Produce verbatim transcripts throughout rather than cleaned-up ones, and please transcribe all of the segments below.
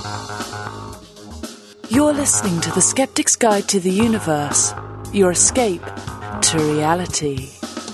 You're listening to The Skeptic's Guide to the Universe, your escape to reality.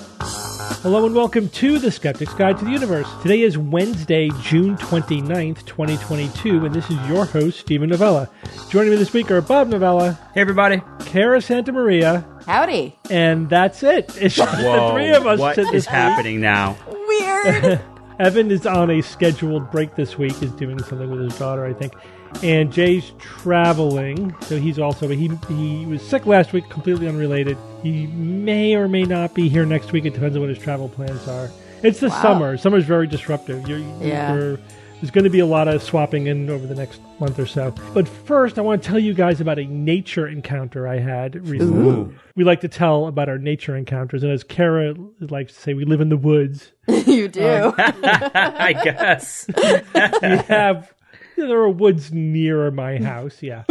Hello and welcome to The Skeptic's Guide to the Universe. Today is Wednesday, June twenty-ninth, twenty twenty-two, and this is your host, Stephen Novella. Joining me this week are Bob Novella. Hey, everybody. Kara Santa Maria. Howdy. And that's it. It's just Whoa, the three of us. what to is this happening week. now? Weird. Evan is on a scheduled break this week. He's doing something with his daughter, I think. And Jay's traveling, so he's also, but he he was sick last week, completely unrelated. He may or may not be here next week. It depends on what his travel plans are. It's the Wow. summer. Summer's very disruptive. You're, Yeah. you're, there's going to be a lot of swapping in over the next month or so. But first, I want to tell you guys about a nature encounter I had recently. Ooh. We like to tell about our nature encounters, and as Kara likes to say, we live in the woods. You do. I guess. We have... There are woods near my house, yeah.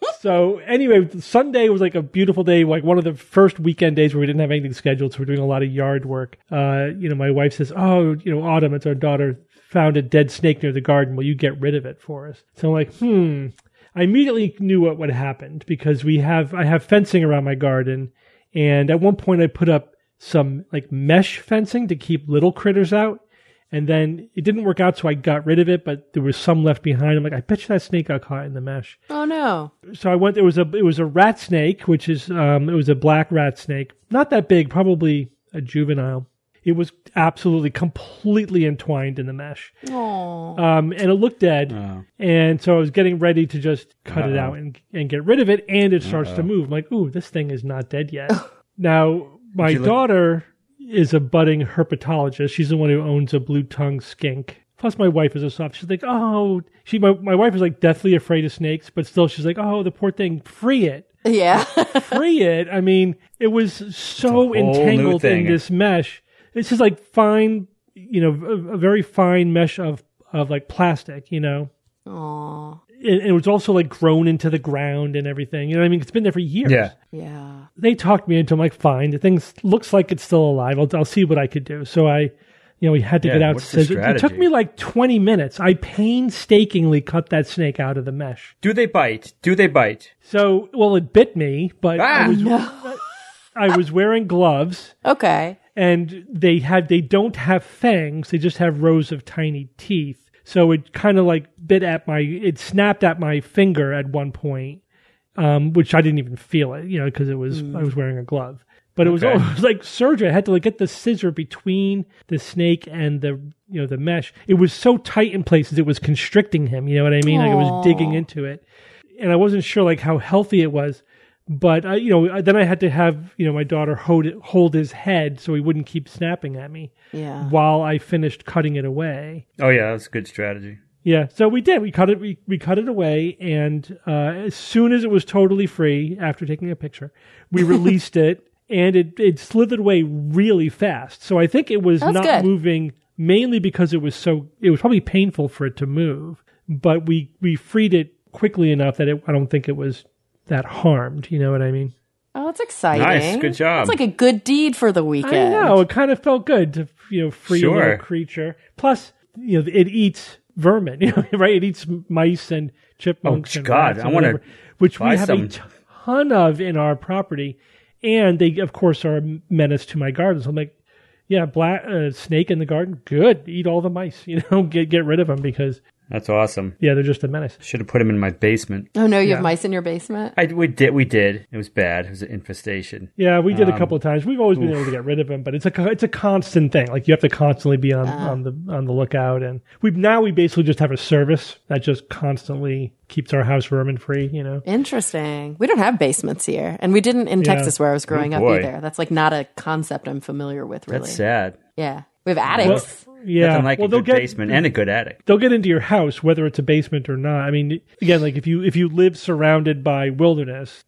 So anyway, Sunday was like a beautiful day, like one of the first weekend days where we didn't have anything scheduled, so we're doing a lot of yard work. Uh, you know, my wife says, oh, you know, Autumn, it's our daughter, found a dead snake near the garden. Will you get rid of it for us? So I'm like, hmm. I immediately knew what would happen because we have, I have fencing around my garden, and at one point I put up some like mesh fencing to keep little critters out. And then it didn't work out, so I got rid of it, but there was some left behind. I'm like, I bet you that snake got caught in the mesh. Oh, no. So I went, there was a, it was a rat snake, which is, um, it was a black rat snake. Not that big, probably a juvenile. It was absolutely completely entwined in the mesh. Aww. Um, and it looked dead. Oh. And so I was getting ready to just cut Uh-oh. it out and, and get rid of it. And it starts Uh-oh. to move. I'm like, ooh, this thing is not dead yet. Now, my Did you look- daughter is a budding herpetologist. She's the one who owns a blue-tongued skink. Plus, my wife is a soft. She's like, oh, she. My, my wife is like deathly afraid of snakes, but still, she's like, oh, the poor thing, free it, Yeah. free it. I mean, it was so whole new entangled in thing. this mesh. This is like fine, you know, a, a very fine mesh of of like plastic, you know. Aww. It, it was also like grown into the ground and everything. You know what I mean? It's been there for years. Yeah. Yeah. They talked me into, I'm like, fine. The thing looks like it's still alive. I'll, I'll see what I could do. So I, you know, we had to Yeah, get out. what's the scissors. It took strategy? me like twenty minutes. I painstakingly cut that snake out of the mesh. Do they bite? Do they bite? So, well, it bit me, but I Ah! was, I was wearing gloves, Okay. and they had, they don't have fangs. They just have rows of tiny teeth. So it kind of like bit at my, it snapped at my finger at one point, um, which I didn't even feel it, you know, because it was, I was wearing a glove. But it was, Okay. it was like surgery. I had to like get the scissor between the snake and the, you know, the mesh. It was so tight in places, it was constricting him. You know what I mean? Like it was Aw. digging into it. And I wasn't sure like how healthy it was. But, I, you know, then I had to have, you know, my daughter hold, it, hold his head so he wouldn't keep snapping at me Yeah. while I finished cutting it away. Oh, yeah, that's a good strategy. Yeah, so we did. We cut it. We, we cut it away, and uh, as soon as it was totally free, after taking a picture, we released it, and it it slithered away really fast. So I think it was That's not good. moving mainly because it was so. It was probably painful for it to move, but we we freed it quickly enough that it, I don't think it was that harmed. You know what I mean? Oh, that's exciting. Nice. Good job. It's like a good deed for the weekend. I know. It kind of felt good to, you know, free a Sure. little creature. Plus, you know, it eats vermin, you know, right? It eats mice and chipmunks Oh, and God, rats I and wanna whatever, which we buy have some. a ton of in our property. And they, of course, are a menace to my garden. So I'm like, yeah, black uh, snake in the garden, good. Eat all the mice, you know, get get rid of them because, That's awesome. yeah, they're just a menace. Should have put him in my basement. Oh, no, you Yeah. have mice in your basement? I, we did. We did. It was bad. It was an infestation. Yeah, we did a Um, couple of times. We've always been able to get rid of them, but it's a co- it's a constant thing. Like you have to constantly be on, on the on the lookout. And we now we basically just have a service that just constantly keeps our house vermin free. You know. Interesting. We don't have basements here. And we didn't in Yeah. Texas where I was growing up boy. either. That's like not a concept I'm familiar with, really. That's sad. Yeah. We have attics. Well, yeah. Nothing like well, a they'll good get basement and a good attic. they'll get into your house whether it's a basement or not. I mean, again, like if you if you live surrounded by wilderness,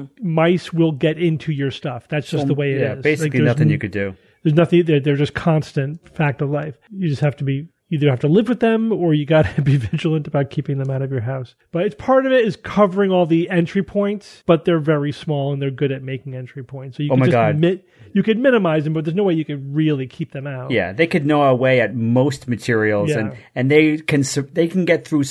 mice will get into your stuff. That's just the way it is. Yeah, Like, basically there's nothing n- you could do. There's nothing. They're, they're just constant fact of life. You just have to be either have to live with them or you got to be vigilant about keeping them out of your house. But it's part of it is covering all the entry points, but they're very small and they're good at making entry points. So you Oh can my just God. mi- you could minimize them, but there's no way you could really keep them out. Yeah, they could gnaw away at most materials, Yeah. and, and they can su- they can get through su-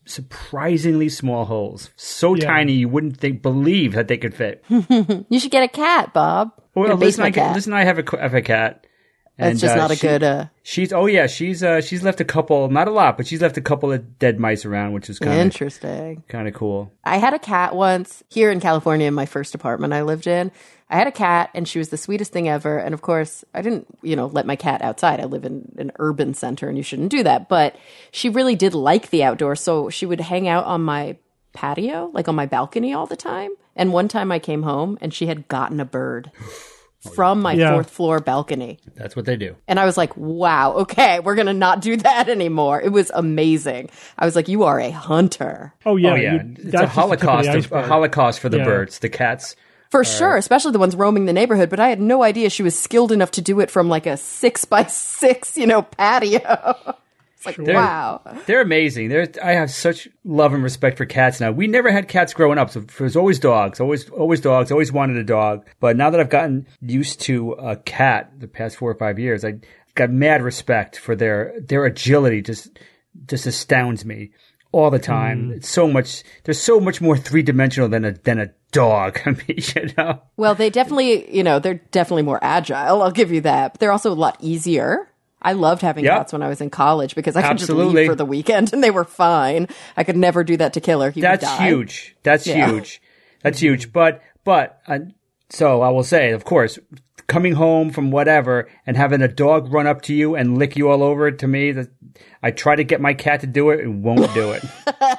surprisingly small holes. So Yeah. tiny you wouldn't think believe that they could fit. You should get a cat, Bob. Well, Get a listen, I, basement cat. listen, I have a, c- I have a cat. That's and, just uh, not a she- good. Uh, She's oh yeah, she's uh she's left a couple, not a lot, but she's left a couple of dead mice around, which is kind of interesting. kind of cool. I had a cat once here in California in my first apartment I lived in. I had a cat and she was the sweetest thing ever. And of course, I didn't, you know, let my cat outside. I live in an urban center and you shouldn't do that. But she really did like the outdoors. So she would hang out on my patio, like on my balcony all the time. And one time I came home and she had gotten a bird from my Yeah. fourth floor balcony. That's what they do. And I was like, wow, okay, we're going to not do that anymore. It was amazing. I was like, you are a hunter. Oh yeah, oh yeah, you- it's that's a just the tip of the holocaust, of, a iceberg. holocaust for the Yeah. birds, the cats. For sure, especially the ones roaming the neighborhood. But I had no idea she was skilled enough to do it from like a six by six, you know, patio. It's like, They're- wow. They're amazing. They're, I have such love and respect for cats now. We never had cats growing up, so it was always dogs, always, always dogs. Always wanted a dog. But now that I've gotten used to a cat the past four or five years, I got mad respect for their their agility. Just just astounds me all the time. It's so much. They're so much more three dimensional than a than a dog. I mean, you know. Well, they definitely, you know, they're definitely more agile. I'll give you that. But they're also a lot easier. I loved having Yep. cats when I was in college because I could just Absolutely. leave for the weekend and they were fine. I could never do that to Killer. He That's would die. huge. That's Yeah. huge. That's huge. But but uh, so I will say, of course, coming home from whatever and having a dog run up to you and lick you all over, to me, that I try to get my cat to do it and won't do it.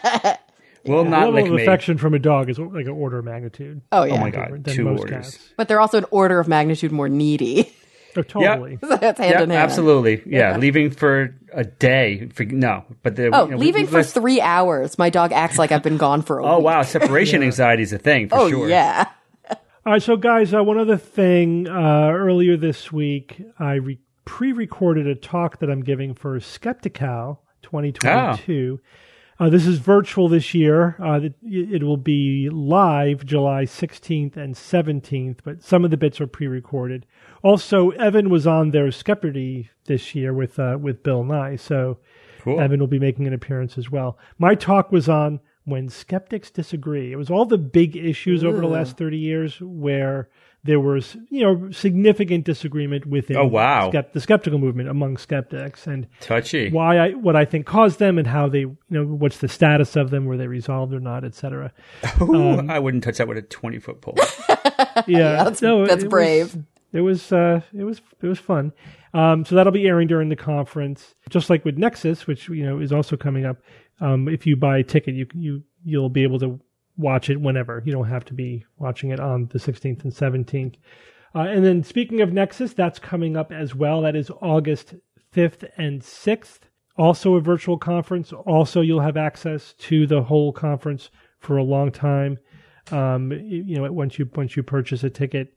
Will The not level lick of me. affection from a dog is like an order of magnitude. Oh, yeah. Oh my god, than two most orders. cats. But they're also an order of magnitude more needy. Oh, totally. That's hand Yeah, in hand. absolutely. Yeah, leaving for a day. For, no, but the, Oh, you know, we- leaving we- for let's- three hours. My dog acts like I've been gone for a Oh week. wow, separation anxiety is a thing for Oh, sure. yeah. All right, so guys, uh, one other thing. Uh, earlier this week, I re- pre-recorded a talk that I'm giving for Skeptical twenty twenty-two. Uh, this is virtual this year. Uh, it, it will be live July sixteenth and seventeenth, but some of the bits are pre-recorded. Also, Evan was on their Skepterty this year with uh, with Bill Nye, so Cool. Evan will be making an appearance as well. My talk was on When Skeptics Disagree. It was all the big issues over the last thirty years where there was, you know, significant disagreement within Oh, wow. skept- the skeptical movement among skeptics, and Touchy. why I what I think caused them and how they, you know, what's the status of them, were they resolved or not, et cetera. Ooh, I wouldn't touch that with a twenty foot pole. Yeah, that's- no, that's it brave. Was, it was uh, it was it was fun. Um, so that'll be airing during the conference, just like with Nexus, which you know is also coming up. Um, if you buy a ticket, you you you'll be able to watch it whenever. You don't have to be watching it on the sixteenth and seventeenth. Uh, and then speaking of Nexus, that's coming up as well. That is August fifth and sixth. Also a virtual conference. Also, you'll have access to the whole conference for a long time. Um, you know, once you once you purchase a ticket.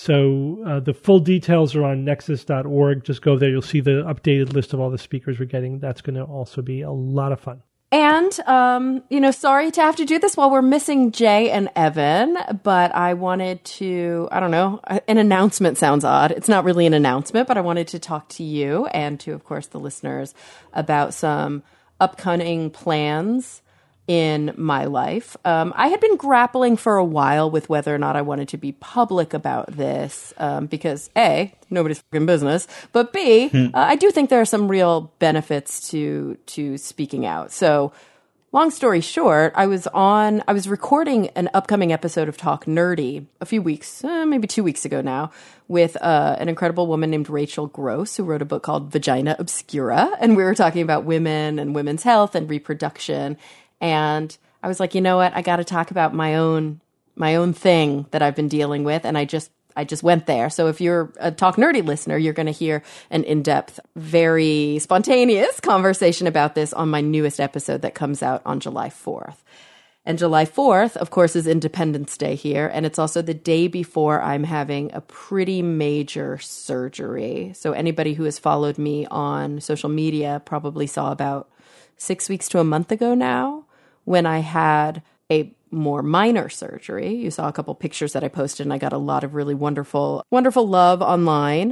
So uh, the full details are on nexus dot org. Just go there. You'll see the updated list of all the speakers we're getting. That's going to also be a lot of fun. And, um, you know, sorry to have to do this while we're missing Jay and Evan, but I wanted to, I don't know, an announcement sounds odd. It's not really an announcement, but I wanted to talk to you and to, of course, the listeners about some upcoming plans in my life. Um, I had been grappling for a while with whether or not I wanted to be public about this um, because A, nobody's fucking business, but B, uh, I do think there are some real benefits to to speaking out. So long story short, I was on, I was recording an upcoming episode of Talk Nerdy a few weeks, uh, maybe two weeks ago now, with uh, an incredible woman named Rachel Gross, who wrote a book called Vagina Obscura. And we were talking about women and women's health and reproduction. And I was like, you know what? I got to talk about my own, my own thing that I've been dealing with. And I just, I just went there. So if you're a Talk Nerdy listener, you're going to hear an in-depth, very spontaneous conversation about this on my newest episode that comes out on July fourth. And July fourth, of course, is Independence Day here. And it's also the day before I'm having a pretty major surgery. So anybody who has followed me on social media probably saw about six weeks to a month ago now when I had a more minor surgery. You saw a couple pictures that I posted and I got a lot of really wonderful, wonderful love online.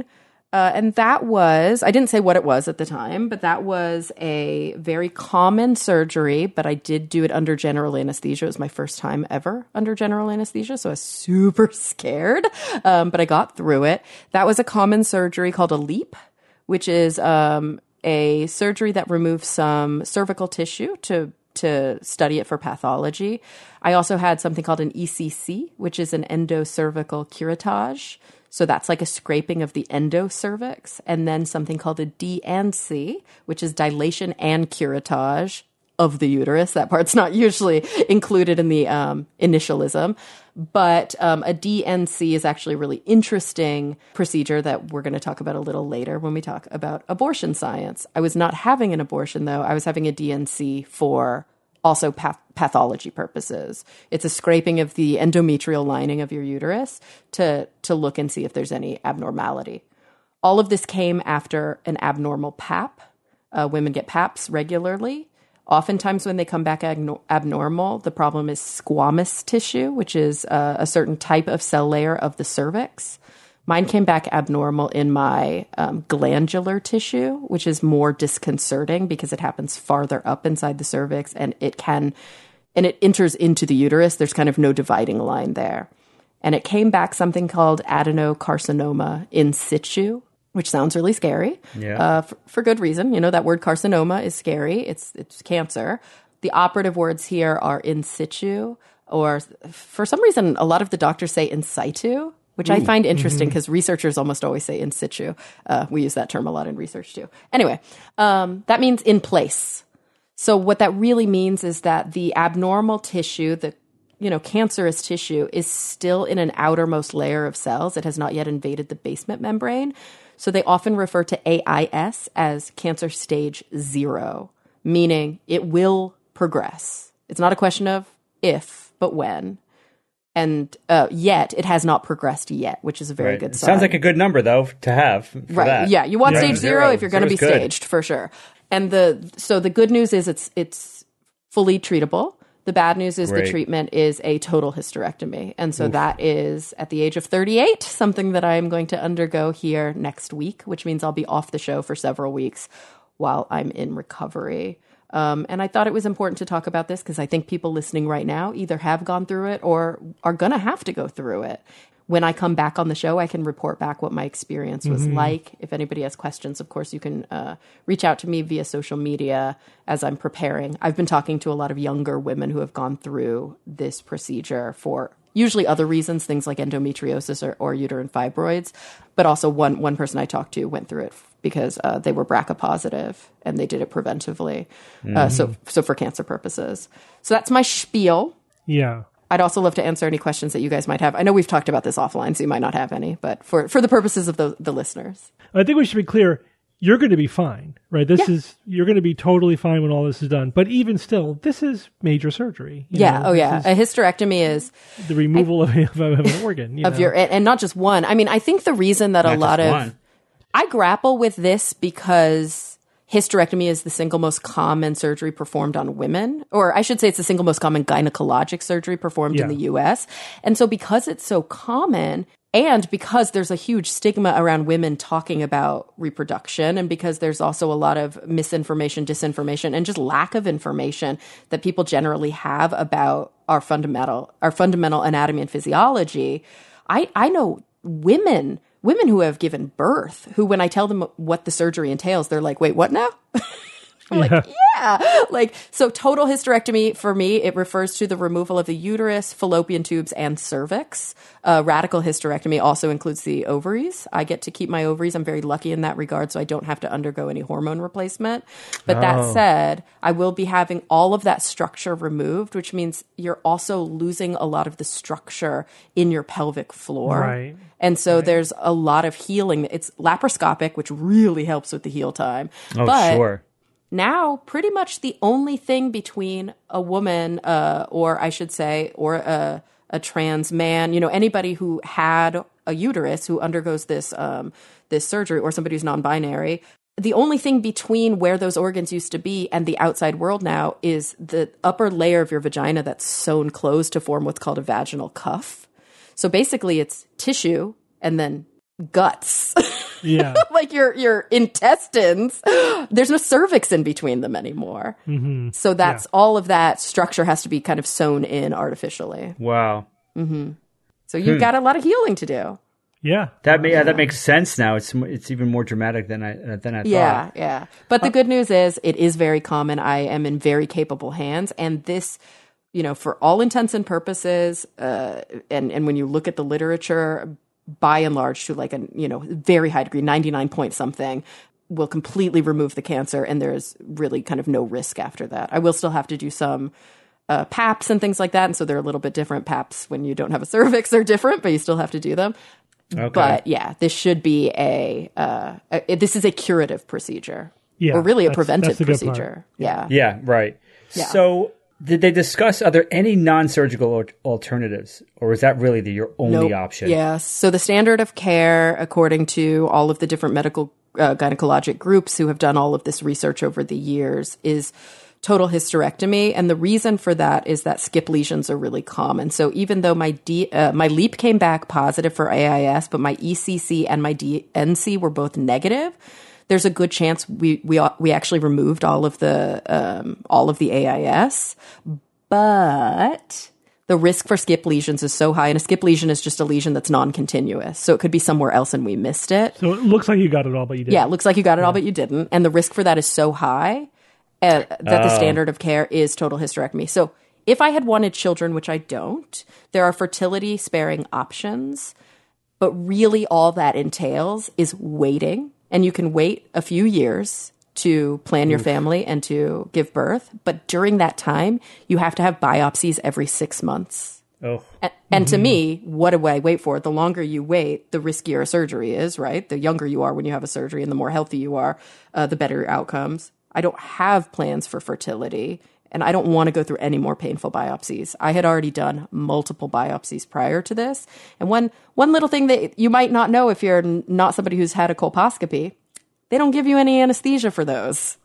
Uh, and that was, I didn't say what it was at the time, but that was a very common surgery, but I did do it under general anesthesia. It was my first time ever under general anesthesia, so I was super scared, um, but I got through it. That was a common surgery called a LEAP, which is um, a surgery that removes some cervical tissue to to study it for pathology. I also had something called an E C C, which is an endocervical curettage. So that's like a scraping of the endocervix, and then something called a D and C, which is dilation and curettage of the uterus. That part's not usually included in the um, initialism, but um, a D and C is actually a really interesting procedure that we're going to talk about a little later when we talk about abortion science. I was not having an abortion, though. I was having a D and C for also path- pathology purposes. It's a scraping of the endometrial lining of your uterus to, to look and see if there's any abnormality. All of this came after an abnormal P A P. Uh, women get P A Ps regularly. Oftentimes when they come back ag- abnormal, the problem is squamous tissue, which is uh, a certain type of cell layer of the cervix. Mine came back abnormal in my um, glandular tissue, which is more disconcerting because it happens farther up inside the cervix, and it can, and it enters into the uterus. There's kind of no dividing line there. And it came back something called adenocarcinoma in situ, which sounds really scary, yeah. uh, for, for good reason. You know, that word carcinoma is scary. It's it's cancer. The operative words here are in situ, or for some reason, a lot of the doctors say in situ, which Ooh. I find interesting because mm-hmm. researchers almost always say in situ. Uh, we use that term a lot in research too. Anyway, um, that means in place. So what that really means is that the abnormal tissue, the you know, cancerous tissue, is still in an outermost layer of cells. It has not yet invaded the basement membrane. So they often refer to A I S as cancer stage zero, meaning it will progress. It's not a question of if, but when. And uh, yet, it has not progressed yet, which is a very right. good It sign. sounds like a good number, though, to have. For right? That. Yeah, you want yeah. stage zero, zero if you're going to be good. staged for sure. And the so the good news is it's it's fully treatable. The bad news is Great. the treatment is a total hysterectomy, and so Oof. That is at the age of thirty-eight, something that I am going to undergo here next week, which means I'll be off the show for several weeks while I'm in recovery. Um, and I thought it was important to talk about this because I think people listening right now either have gone through it or are going to have to go through it. When I come back on the show, I can report back what my experience was mm-hmm. like. If anybody has questions, of course, you can uh, reach out to me via social media as I'm preparing. I've been talking to a lot of younger women who have gone through this procedure for usually other reasons, things like endometriosis or, or uterine fibroids. But also one, one person I talked to went through it because uh, they were B R C A positive and they did it preventively. Mm-hmm. Uh, so, so for cancer purposes. So that's my spiel. Yeah. I'd also love to answer any questions that you guys might have. I know we've talked about this offline, so you might not have any, but for, for the purposes of the, the listeners. I think we should be clear. You're going to be fine, right? This yeah. is, you're going to be totally fine when all this is done. But even still, this is major surgery. You yeah. know, oh, yeah. A hysterectomy is the removal I, of, of an organ. You of know? your, and not just one. I mean, I think the reason that not a lot of, one. I grapple with this because hysterectomy is the single most common surgery performed on women, or I should say it's the single most common gynecologic surgery performed yeah. in the U S. And so because it's so common, and because there's a huge stigma around women talking about reproduction, and because there's also a lot of misinformation, disinformation, and just lack of information that people generally have about our fundamental, our fundamental anatomy and physiology, I, I know women Women who have given birth, who when I tell them what the surgery entails, they're like, wait, what now? I'm yeah. like, yeah. Like, so total hysterectomy for me, it refers to the removal of the uterus, fallopian tubes, and cervix. Uh, radical hysterectomy also includes the ovaries. I get to keep my ovaries. I'm very lucky in that regard, so I don't have to undergo any hormone replacement. But oh. that said, I will be having all of that structure removed, which means you're also losing a lot of the structure in your pelvic floor. Right. And so right. there's a lot of healing. It's laparoscopic, which really helps with the heal time. Oh, but sure. Now, pretty much the only thing between a woman, uh, or I should say, or a, a trans man, you know, anybody who had a uterus who undergoes this um, this surgery, or somebody who's non-binary, the only thing between where those organs used to be and the outside world now is the upper layer of your vagina that's sewn closed to form what's called a vaginal cuff. So basically, it's tissue and then guts. Yeah. Like your your intestines, there's no cervix in between them anymore. Mm-hmm. So that's Yeah. all of that structure has to be kind of sewn in artificially. Wow. So you've Hmm. got a lot of healing to do. Yeah. That ma- yeah, that makes sense now. It's it's even more dramatic than I than I Yeah, thought. yeah. But the good news is it is very common. I am in very capable hands. And this, you know, for all intents and purposes, uh, and, and when you look at the literature, by and large, to like a, you know, very high degree, ninety-nine point something, will completely remove the cancer. And there's really kind of no risk after that. I will still have to do some uh, PAPs and things like that. And so they're a little bit different. PAPs, when you don't have a cervix, are different, but you still have to do them. Okay. But yeah, this should be a, uh, a this is a curative procedure, Yeah, or really a that's- preventive that's the good part. procedure. Yeah. Yeah, right. Yeah. So, did they discuss, are there any non-surgical al- alternatives, or is that really the, your only Nope. option? Yes. So the standard of care, according to all of the different medical uh, gynecologic groups who have done all of this research over the years, is total hysterectomy. And the reason for that is that skip lesions are really common. So even though my D, uh, my LEAP came back positive for A I S, but my E C C and my D N C were both negative, there's a good chance we we we actually removed all of the um, all of the A I S, but the risk for skip lesions is so high, and a skip lesion is just a lesion that's non-continuous, so it could be somewhere else and we missed it. So it looks like you got it all, but you didn't. Yeah, it looks like you got it all, but you didn't, and the risk for that is so high uh, that the standard of care is total hysterectomy. So if I had wanted children, which I don't, there are fertility sparing options, but really all that entails is waiting. And you can wait a few years to plan your family and to give birth. But during that time, you have to have biopsies every six months. Oh, And, and to me, what do I wait for? The longer you wait, the riskier a surgery is, right? The younger you are when you have a surgery and the more healthy you are, uh, the better your outcomes. I don't have plans for fertility, and I don't want to go through any more painful biopsies. I had already done multiple biopsies prior to this. And one one little thing that you might not know if you're n- not somebody who's had a colposcopy, they don't give you any anesthesia for those.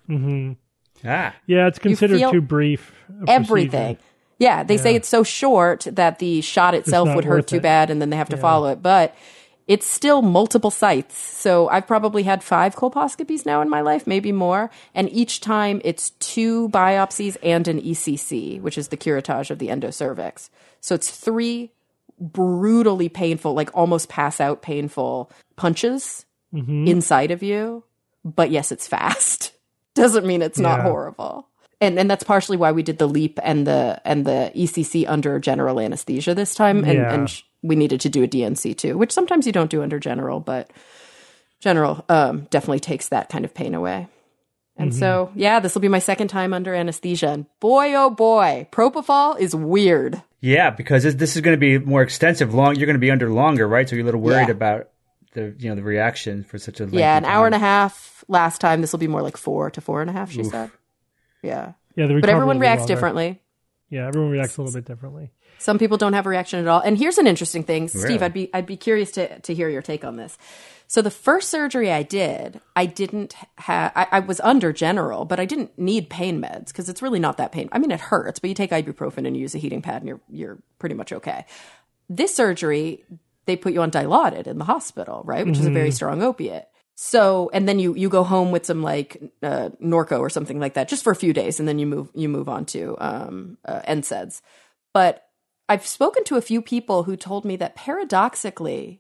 ah, Yeah, it's considered feel too brief. a Everything. procedure. Yeah, they say it's so short that the shot itself not would hurt worth too it. bad, and then they have to follow it. But it's still multiple sites. So I've probably had five colposcopies now in my life, maybe more. And each time it's two biopsies and an E C C, which is the curettage of the endocervix. So it's three brutally painful, like almost pass out painful punches inside of you. But yes, it's fast. Doesn't mean it's not Yeah. horrible. And and that's partially why we did the LEAP and the and the E C C under general anesthesia this time, and, Yeah. and sh- we needed to do a D N C too, which sometimes you don't do under general, but general um, definitely takes that kind of pain away. And so, yeah, this will be my second time under anesthesia, and boy, oh boy, propofol is weird. yeah, because this, this is going to be more extensive. Long, you're going to be under longer, right? So you're a little worried Yeah. about the you know the reaction for such a lengthy Yeah, an hour and time. a half last time. This will be more like four to four and a half. She said, yeah, Yeah, the but recovery everyone will be reacts longer. differently. Yeah, everyone reacts a little bit differently. Some people don't have a reaction at all. And here's an interesting thing, Steve. Really? I'd be I'd be curious to to hear your take on this. So the first surgery I did, I didn't have. I, I was under general, but I didn't need pain meds because it's really not that pain. I mean, it hurts, but you take ibuprofen and you use a heating pad, and you're you're pretty much okay. This surgery, they put you on Dilaudid in the hospital, right, which is a very strong opiate. So, and then you you go home with some like uh, Norco or something like that, just for a few days, and then you move you move on to um, uh, N SAIDs. But I've spoken to a few people who told me that paradoxically,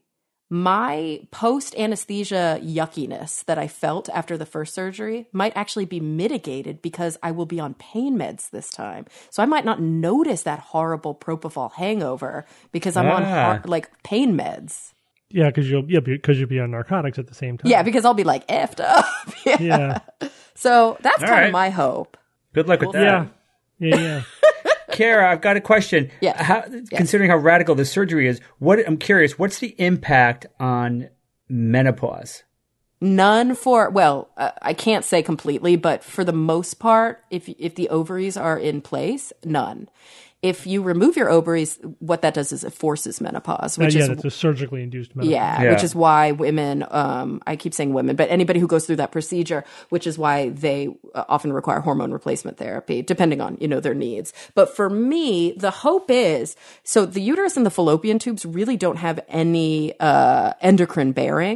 my post anesthesia yuckiness that I felt after the first surgery might actually be mitigated because I will be on pain meds this time. So I might not notice that horrible propofol hangover because I'm on Ah. har- like pain meds. Yeah, because you'll yeah because you'll be on narcotics at the same time. Yeah, because I'll be like effed up. yeah. Yeah. So that's All kind right. of my hope. Good luck with We'll that. Yeah. Yeah. Yeah. Kara, I've got a question. Yes. How, Considering how radical this surgery is, what I'm curious, what's the impact on menopause? None for, well, uh, I can't say completely, but for the most part, if if the ovaries are in place, none. If you remove your ovaries, what that does is it forces menopause, Uh, which yeah, is that's a surgically induced menopause. yeah, Yeah. which is why women, um, I keep saying women, but anybody who goes through that procedure, which is why they uh, often require hormone replacement therapy, depending on, you know, their needs. But for me, the hope is, so the uterus and the fallopian tubes really don't have any uh, endocrine bearing.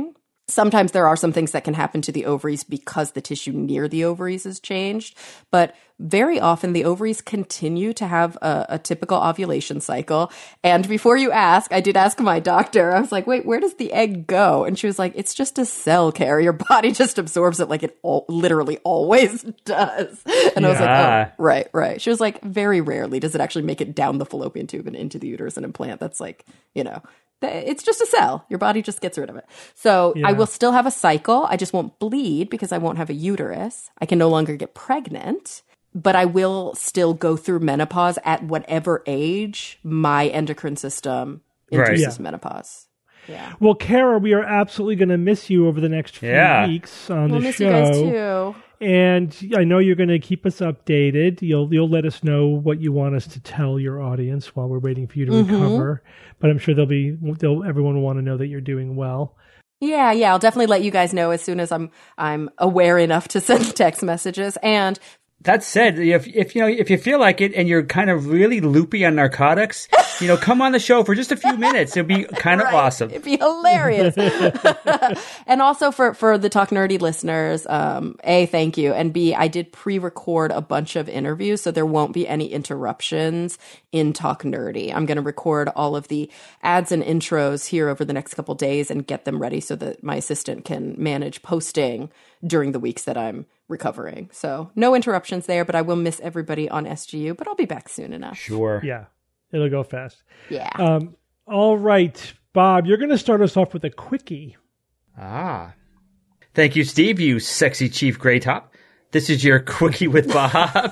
Sometimes there are some things that can happen to the ovaries because the tissue near the ovaries has changed, but very often the ovaries continue to have a, a typical ovulation cycle. And before you ask, I did ask my doctor, I was like, wait, where does the egg go? And she was like, it's just a cell, Kara. Your body just absorbs it like it all, literally always does. And I was like, Yeah. oh, right, right. She was like, very rarely does it actually make it down the fallopian tube and into the uterus and implant. That's like, you know, it's just a cell. Your body just gets rid of it. So Yeah. I will still have a cycle. I just won't bleed because I won't have a uterus. I can no longer get pregnant, but I will still go through menopause at whatever age my endocrine system Right. induces Yeah. menopause. Yeah. Well, Kara, we are absolutely going to miss you over the next few Yeah. weeks on We'll the miss show. you guys too. And I know you're going to keep us updated. You'll you'll let us know what you want us to tell your audience while we're waiting for you to Mm-hmm. recover. But I'm sure they'll be they'll everyone will want to know that you're doing well. Yeah, yeah, I'll definitely let you guys know as soon as I'm I'm aware enough to send text messages. And That said, if if you know if you feel like it and you're kind of really loopy on narcotics, you know, come on the show for just a few minutes. It'd be kind of Right. awesome. It'd be hilarious. And also for, for the Talk Nerdy listeners, um, A, thank you. And B, I did pre-record a bunch of interviews, so there won't be any interruptions in Talk Nerdy. I'm going to record all of the ads and intros here over the next couple days and get them ready so that my assistant can manage posting during the weeks that I'm recovering. So no interruptions there, but I will miss everybody on S G U, but I'll be back soon enough. Sure. Yeah, it'll go fast. Yeah. Um, all right, Bob, you're going to start us off with a quickie. Ah. Thank you, Steve, you sexy Chief Grey Top. This is your Quickie with Bob.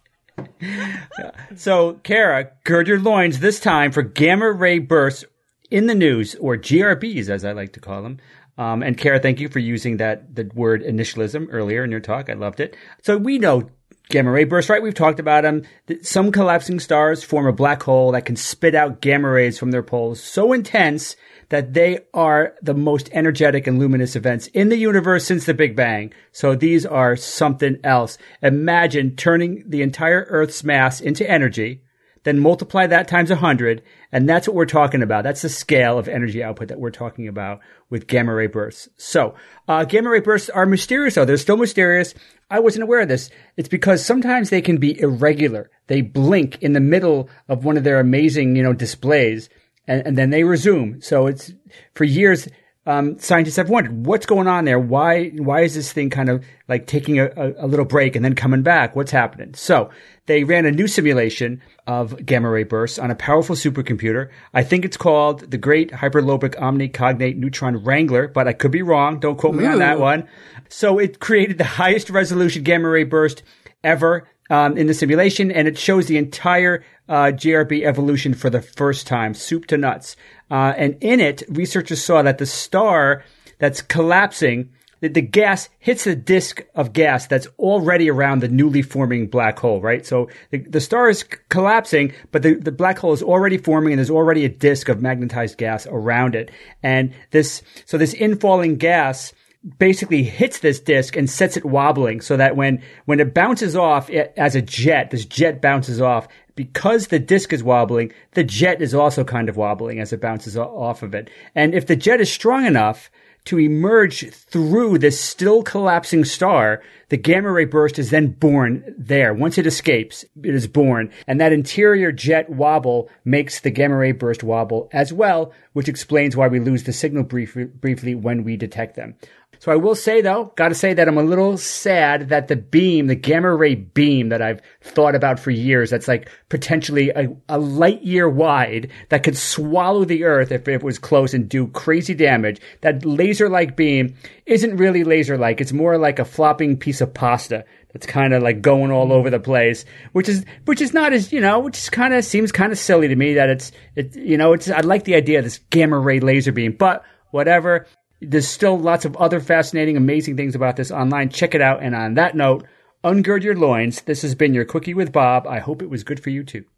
So, Kara, gird your loins this time for gamma ray bursts in the news, or G R Bs, as I like to call them. Um, and Kara, thank you for using that the word initialism earlier in your talk. I loved it. So we know gamma ray bursts, right? We've talked about them. Some collapsing stars form a black hole that can spit out gamma rays from their poles so intense that they are the most energetic and luminous events in the universe since the Big Bang. So these are something else. Imagine turning the entire Earth's mass into energy, then multiply that times one hundred, and that's what we're talking about. That's the scale of energy output that we're talking about with gamma ray bursts. So, uh, gamma ray bursts are mysterious, though. They're still mysterious. I wasn't aware of this. It's because sometimes they can be irregular. They blink in the middle of one of their amazing, you know, displays, and, and then they resume. So it's, for years, um, scientists have wondered, what's going on there? Why, why is this thing kind of like taking a, a, a little break and then coming back? What's happening? So they ran a new simulation of gamma ray bursts on a powerful supercomputer. I think it's called the Great Hyperlopic Omnicognate Neutron Wrangler, but I could be wrong. Don't quote me on that one. So it created the highest resolution gamma ray burst ever um, in the simulation, and it shows the entire uh, G R B evolution for the first time, soup to nuts. Uh, and in it, researchers saw that the star that's collapsing, the, the gas hits the disk of gas that's already around the newly forming black hole, right? So the, the star is c- collapsing, but the, the black hole is already forming, and there's already a disk of magnetized gas around it. And this, so this infalling gas basically hits this disk and sets it wobbling, so that when, when it bounces off it, as a jet, this jet bounces off, because the disk is wobbling, the jet is also kind of wobbling as it bounces off of it. And if the jet is strong enough to emerge through this still collapsing star, the gamma ray burst is then born there. Once it escapes, it is born. And that interior jet wobble makes the gamma ray burst wobble as well, which explains why we lose the signal brief- briefly when we detect them. So I will say, though, got to say that I'm a little sad that the beam, the gamma ray beam that I've thought about for years, that's like potentially a, a light year wide, that could swallow the Earth if it was close and do crazy damage, that laser-like beam isn't really laser-like. It's more like a flopping piece of pasta that's kind of like going all over the place, which is which is not as, you know, which is kind of seems kind of silly to me that it's, it, you know, it's, I like the idea of this gamma ray laser beam, but whatever. There's still lots of other fascinating, amazing things about this online. Check it out. And on that note, ungird your loins. This has been your Quickie with Bob. I hope it was good for you too.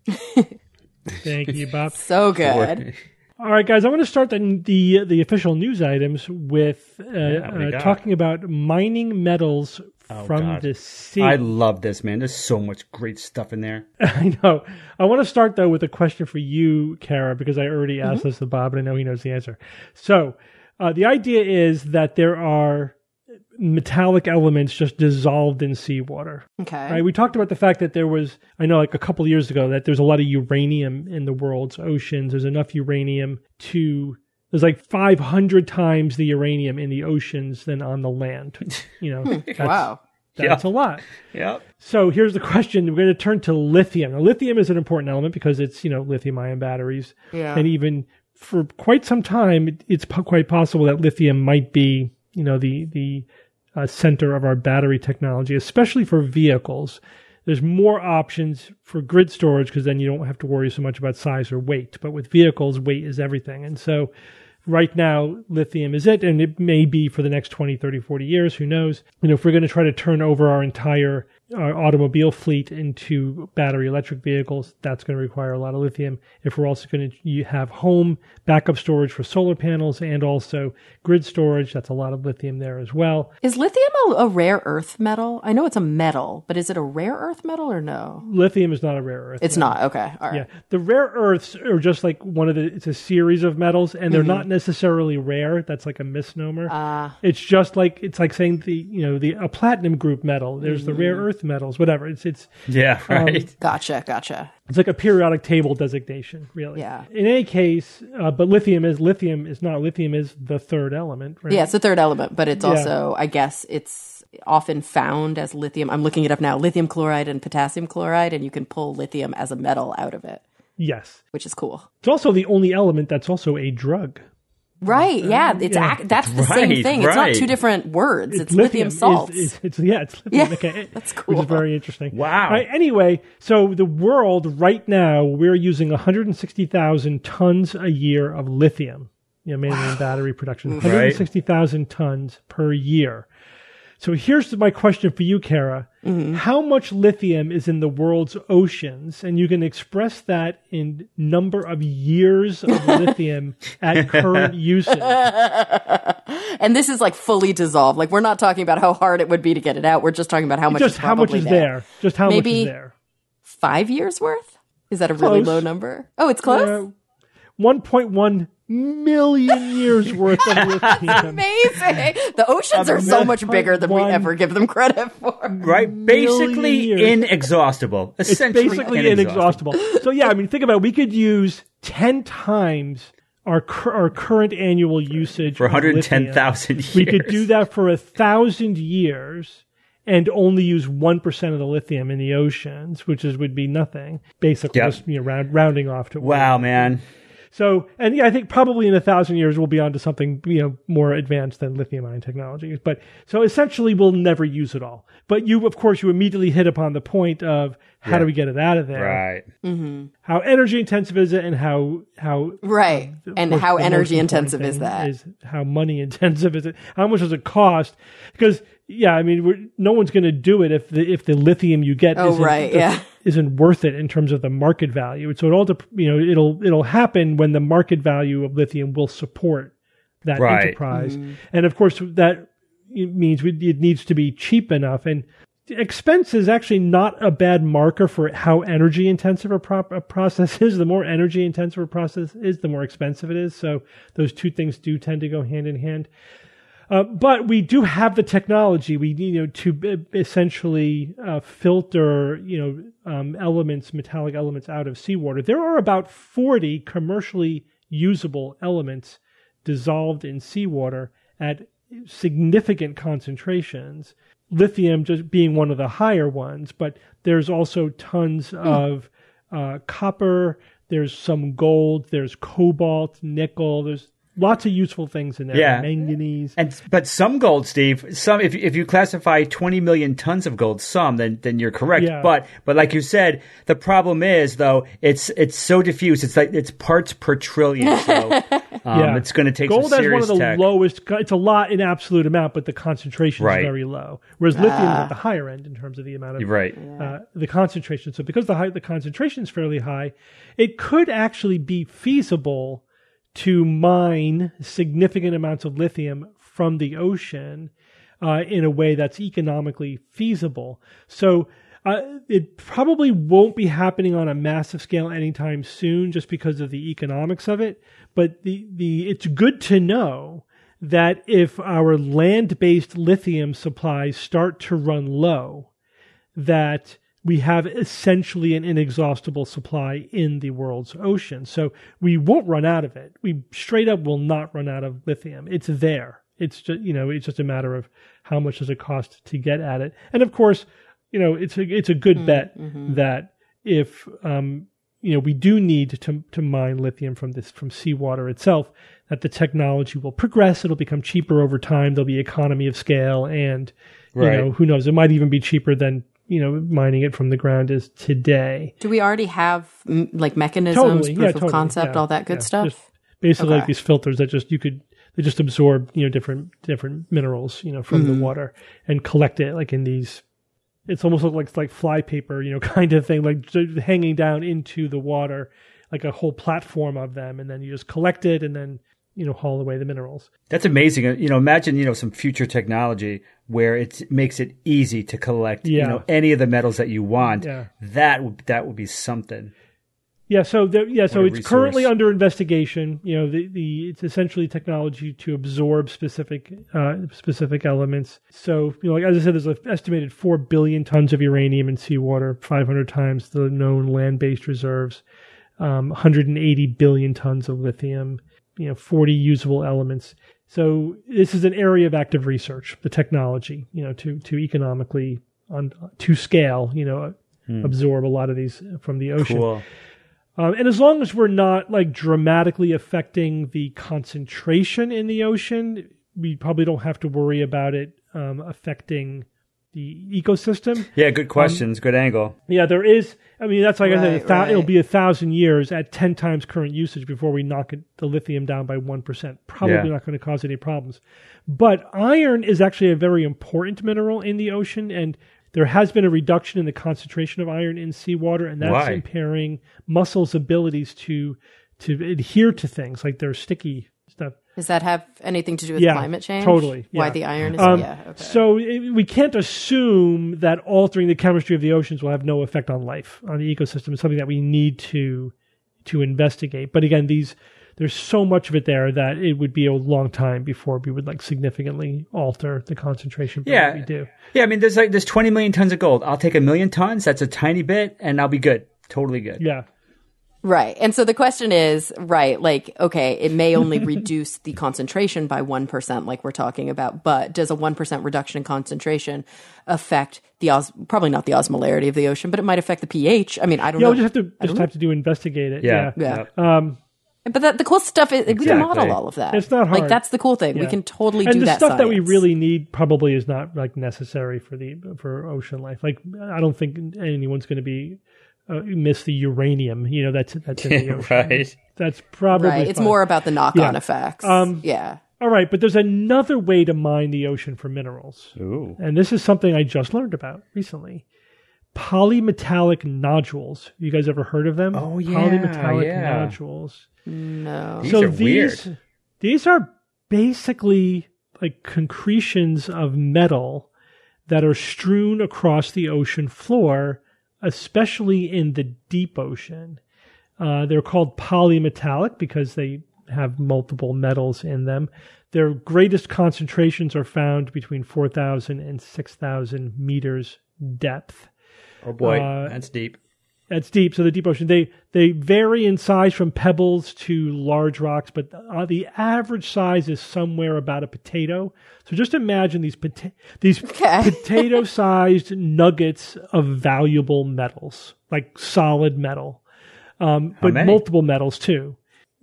Thank you, Bob. So good. All right, guys, I want to start the the, the official news items with uh, Yeah, what do you uh, got? talking about mining metals Oh, from God. the sea. I love this, man. There's so much great stuff in there. I know. I want to start, though, with a question for you, Kara, because I already asked this to Bob, and I know he knows the answer. So, uh, the idea is that there are metallic elements just dissolved in seawater. Okay. Right? We talked about the fact that there was, I know like a couple of years ago, that there's a lot of uranium in the world's oceans. There's enough uranium to, there's like five hundred times the uranium in the oceans than on the land. You know, that's, Wow. that's Yeah. a lot. Yep. So here's the question. We're going to turn to lithium. Now, lithium is an important element because it's, you know, lithium ion batteries. Yeah. And even for quite some time, it, it's po- quite possible that lithium might be, you know, the, the uh, center of our battery technology, especially for vehicles. There's more options for grid storage because then you don't have to worry so much about size or weight. But with vehicles, weight is everything. And so right now, lithium is it, and it may be for the next twenty, thirty, forty years. Who knows? You know, if we're going to try to turn over our entire our automobile fleet into battery electric vehicles, that's going to require a lot of lithium. If we're also going to have home backup storage for solar panels and also grid storage, that's a lot of lithium there as well. Is lithium a, a rare earth metal? I know it's a metal, but is it a rare earth metal or no? Lithium is not a rare earth. It's metal. not. Okay. All right. Yeah, the rare earths are just like one of the. It's a series of metals, and they're not necessarily rare. That's like a misnomer. Ah. It's just like it's like saying the you know the a platinum group metal. There's the rare earth metals, whatever. It's it's Yeah, right. Gotcha. Gotcha. it's like a periodic table designation, really. Yeah. In any case, uh, but lithium is lithium is not lithium is the third element, right? Yeah, it's the third element, but it's Yeah. also, I guess, it's often found as lithium. I'm looking it up now. Lithium chloride and potassium chloride, and you can pull lithium as a metal out of it, Yes. which is cool. It's also the only element that's also a drug. Right? Yeah, it's yeah. ac- that's the Right, same thing. It's not right. two different words. It's, lithium, is- salts. is- it's, yeah, it's lithium. Yeah, okay. that's Which cool. is very interesting. Wow. Right, anyway, so the world right now, we're using one hundred sixty thousand tons a year of lithium, you know, mainly in battery production. one hundred sixty thousand tons per year. So here's my question for you, Kara. Mm-hmm. How much lithium is in the world's oceans? And you can express that in number of years of lithium at current usage. And this is like fully dissolved. Like we're not talking about how hard it would be to get it out. We're just talking about how much Just is how much probably is there? Just how much Maybe is there? Five years worth? Is that a really Close. low number? Oh, it's close? Uh, one point one million years worth of lithium. Amazing. The oceans are so much bigger than we One- ever give them credit for. Right? Basically years. inexhaustible. It's Essentially basically inexhaustible. So yeah, I mean, think about it. We could use ten times our cur- our current annual usage For of one hundred ten thousand lithium. years. We could do that for a thousand years and only use one percent of the lithium in the oceans, which is would be nothing. Basically, Yep. just you know, round, rounding off to Wow, man. So, and yeah, I think probably in a thousand years we'll be onto something, you know, more advanced than lithium ion technology. But so essentially we'll never use it all. But you, of course, you immediately hit upon the point of how Yeah. do we get it out of there? Right. How energy intensive is it, and how how Right. And of course, how the most energy important intensive is thing that? Is how money intensive is it? How much does it cost? Because yeah, I mean, we're, no one's going to do it if the if the lithium you get Oh, isn't, right, yeah. isn't worth it in terms of the market value. So it all dep- you know it'll it'll happen when the market value of lithium will support that Right. enterprise, Mm-hmm. and of course that means we, it needs to be cheap enough. And expense is actually not a bad marker for how energy intensive a, pro- a process is. The more energy intensive a process is, the more expensive it is. So those two things do tend to go hand in hand. Uh, but we do have the technology we you know to b- essentially uh, filter you know um, elements, metallic elements out of seawater. There are about forty commercially usable elements dissolved in seawater at significant concentrations. Lithium just being one of the higher ones, but there's also tons of uh, copper. There's some gold. There's cobalt, nickel. There's lots of useful things in there. Yeah. Manganese. And but some gold, Steve. Some if if you classify twenty million tons of gold, some then then you're correct. Yeah. But but like you said, the problem is though it's it's so diffuse. It's like it's parts per trillion. So um, Yeah. it's going to take Gold some has one serious of the tech. lowest. It's a lot in absolute amount, but the concentration Right. is very low. Whereas lithium is at the higher end in terms of the amount of You're right. uh, the concentration. So because the high, the concentration is fairly high, it could actually be feasible to mine significant amounts of lithium from the ocean uh, in a way that's economically feasible. So uh, it probably won't be happening on a massive scale anytime soon just because of the economics of it. But the, the it's good to know that if our land-based lithium supplies start to run low, that we have essentially an inexhaustible supply in the world's ocean. So we won't run out of it. We straight up will not run out of lithium. It's there. It's just, you know, it's just a matter of how much does it cost to get at it. And of course, you know, it's a, it's a good mm-hmm. bet that if, um, you know, we do need to, to mine lithium from this, from seawater itself, that the technology will progress. It'll become cheaper over time. There'll be economy of scale, and, right. you know, who knows, it might even be cheaper than, you know, mining it from the ground is today. Do we already have m- like mechanisms, totally. proof yeah, of totally. concept, yeah. all that good yeah. stuff? Just basically okay. like these filters that just, you could, they just absorb, you know, different, different minerals, you know, from mm-hmm. the water and collect it like in these, it's almost like, like fly paper, you know, kind of thing, like hanging down into the water, like a whole platform of them. And then you just collect it and then, you know, haul away the minerals. That's amazing. You know, imagine, you know, some future technology where it makes it easy to collect, yeah. you know, any of the metals that you want. Yeah. That would, that would be something. Yeah. So, there, yeah, so it's resource. currently under investigation. You know, the, the, it's essentially technology to absorb specific, uh, specific elements. So, you know, like, as I said, there's an estimated four billion tons of uranium in seawater, five hundred times the known land-based reserves, um, one hundred eighty billion tons of lithium, you know, forty usable elements. So this is an area of active research, the technology, you know, to, to economically on to scale, you know, hmm. absorb a lot of these from the ocean. Cool. Um, and as long as we're not like dramatically affecting the concentration in the ocean, we probably don't have to worry about it um, affecting the ecosystem. Yeah, good questions, um, good angle. Yeah, there is. I mean, that's like right, I said, a thou- right. it'll be a thousand years at ten times current usage before we knock it, the lithium down by one percent. Probably yeah. not going to cause any problems. But iron is actually a very important mineral in the ocean, and there has been a reduction in the concentration of iron in seawater, and that's Why? impairing muscles' abilities to to adhere to things like their sticky stuff. Does that have anything to do with Yeah, climate change? totally, Why yeah. the iron is? Um, yeah. Okay. So it, we can't assume that altering the chemistry of the oceans will have no effect on life, on the ecosystem. It's something that we need to to investigate. But again, these there's so much of it there that it would be a long time before we would like significantly alter the concentration. Yeah, we do. Yeah, I mean, there's like there's twenty million tons of gold. I'll take a million tons. That's a tiny bit, and I'll be good. Totally good. Yeah. Right. And so the question is, right, like, okay, it may only reduce the concentration by one percent, like we're talking about, but does a one percent reduction in concentration affect the, os- probably not the osmolarity of the ocean, but it might affect the pH? I mean, I don't Yeah, know. we just have to just know. have to do investigate it. Yeah. Yeah. Yeah. Um, But that, the cool stuff is we can Exactly. model all of that. It's not hard. Like, that's the cool thing. Yeah. We can totally and do the that stuff that we science. really need probably is not like necessary for the for ocean life. Like I don't think anyone's going to be uh, miss the uranium. You know, that's that's in the ocean. Right. That's probably Right. It's fine. more about the knock-on Yeah. effects. Um, yeah. All right, but there's another way to mine the ocean for minerals. Ooh. And this is something I just learned about recently. Polymetallic nodules. You guys ever heard of them? Oh, yeah, Polymetallic yeah. nodules. No. These so are these weird. these are basically like concretions of metal that are strewn across the ocean floor, especially in the deep ocean. Uh, they're called polymetallic because they have multiple metals in them. Their greatest concentrations are found between four thousand and six thousand meters depth. Oh boy, Uh, that's deep. That's deep. So the deep ocean, they they vary in size from pebbles to large rocks, but uh, the average size is somewhere about a potato. So just imagine these pota- these Okay. potato-sized nuggets of valuable metals, like solid metal, um, but many? multiple metals too.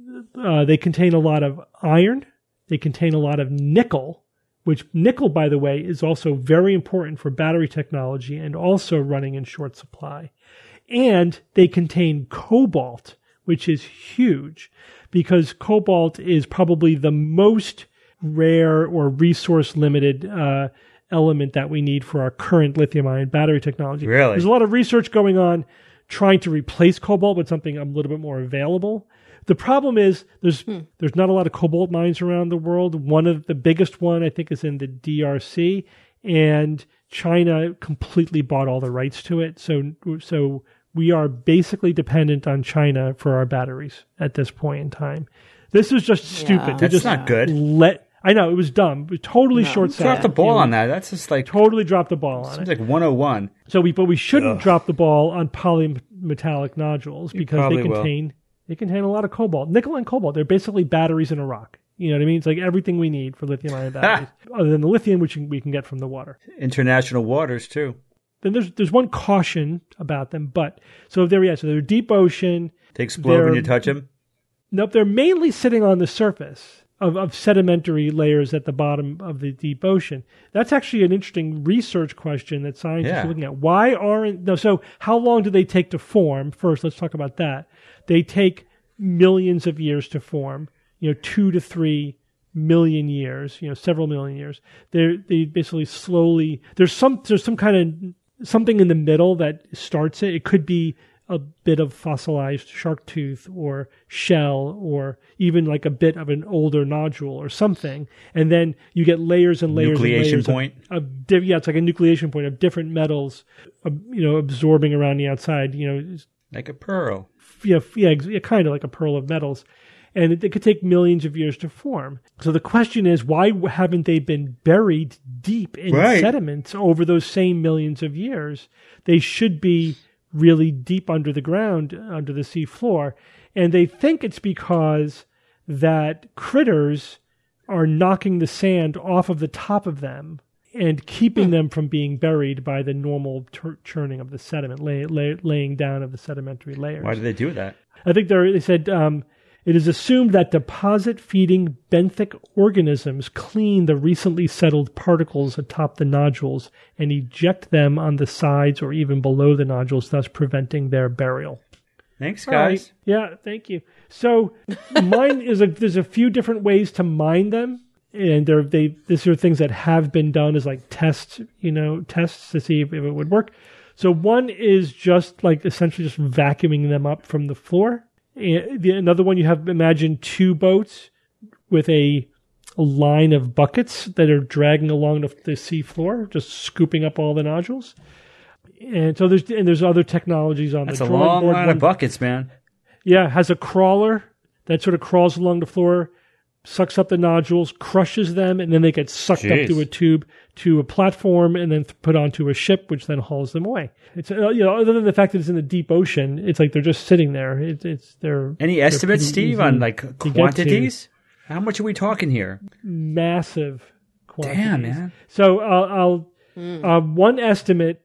Uh, they contain a lot of iron. They contain a lot of nickel, which nickel, by the way, is also very important for battery technology and also running in short supply. And they contain cobalt, which is huge because cobalt is probably the most rare or resource limited uh, element that we need for our current lithium ion battery technology. Really? There's a lot of research going on trying to replace cobalt with something a little bit more available. The problem is there's hmm. there's not a lot of cobalt mines around the world. One of the biggest one, I think, is in the D R C, and China completely bought all the rights to it. So so we are basically dependent on China for our batteries at this point in time. This is just stupid. Yeah. We That's just not good. Let I know, it was dumb. It was totally No. short-sighted. Drop the ball You know, on that. That's just like Totally dropped the ball on seems it. like one oh one. So we, but we shouldn't drop the ball on polymetallic nodules because they probably will. contain they contain a lot of cobalt, nickel, and cobalt. They're basically batteries in a rock. You know what I mean? It's like everything we need for lithium-ion batteries, other than the lithium, which we can get from the water. International waters too. Then there's there's one caution about them, but so there yeah, so they're deep ocean. They explode when They're- you touch them. Nope, they're mainly sitting on the surface of, of sedimentary layers at the bottom of the deep ocean. That's actually an interesting research question that scientists Yeah. are looking at. Why aren't no? So how long do they take to form? First, let's talk about that. They take millions of years to form. You know, two to three million years. You know, several million years. They they basically slowly. There's some there's some kind of something in the middle that starts it. It could be a bit of fossilized shark tooth or shell or even like a bit of an older nodule or something. And then you get layers and layers Nucleation and layers point. Of, of diff- yeah, it's like a nucleation point of different metals, uh, you know, absorbing around the outside, you know, Like a pearl. yeah, yeah, ex- yeah, kind of like a pearl of metals. And it, it could take millions of years to form. So the question is, why haven't they been buried deep in Right. sediments over those same millions of years? They should be really deep under the ground, under the sea floor. And they think it's because that critters are knocking the sand off of the top of them and keeping them from being buried by the normal tur- churning of the sediment, lay, lay, laying down of the sedimentary layers. Why do they do that? I think they're- they said um, it is assumed that deposit-feeding benthic organisms clean the recently settled particles atop the nodules and eject them on the sides or even below the nodules, thus preventing their burial. Thanks, All right. guys. Yeah, thank you. So mine is a, there's a few different ways to mine them. And they're, they, these are things that have been done as like tests, you know, tests to see if, if it would work. So one is just like essentially just vacuuming them up from the floor. And the, another one, you have, imagine two boats with a, a line of buckets that are dragging along the, the sea floor, just scooping up all the nodules. And so there's, and there's other technologies on That's the a drawing long board. line One- of buckets, man. yeah, has a crawler that sort of crawls along the floor, sucks up the nodules, crushes them, and then they get sucked Jeez. up through a tube to a platform and then th- put onto a ship, which then hauls them away. It's uh, you know, other than the fact that it's in the deep ocean, it's like they're just sitting there. It, it's they're Any they're estimates, pretty Steve, easy on like to get to. quantities? How much are we talking here? Massive quantities. Damn, man. So uh, I'll uh, one estimate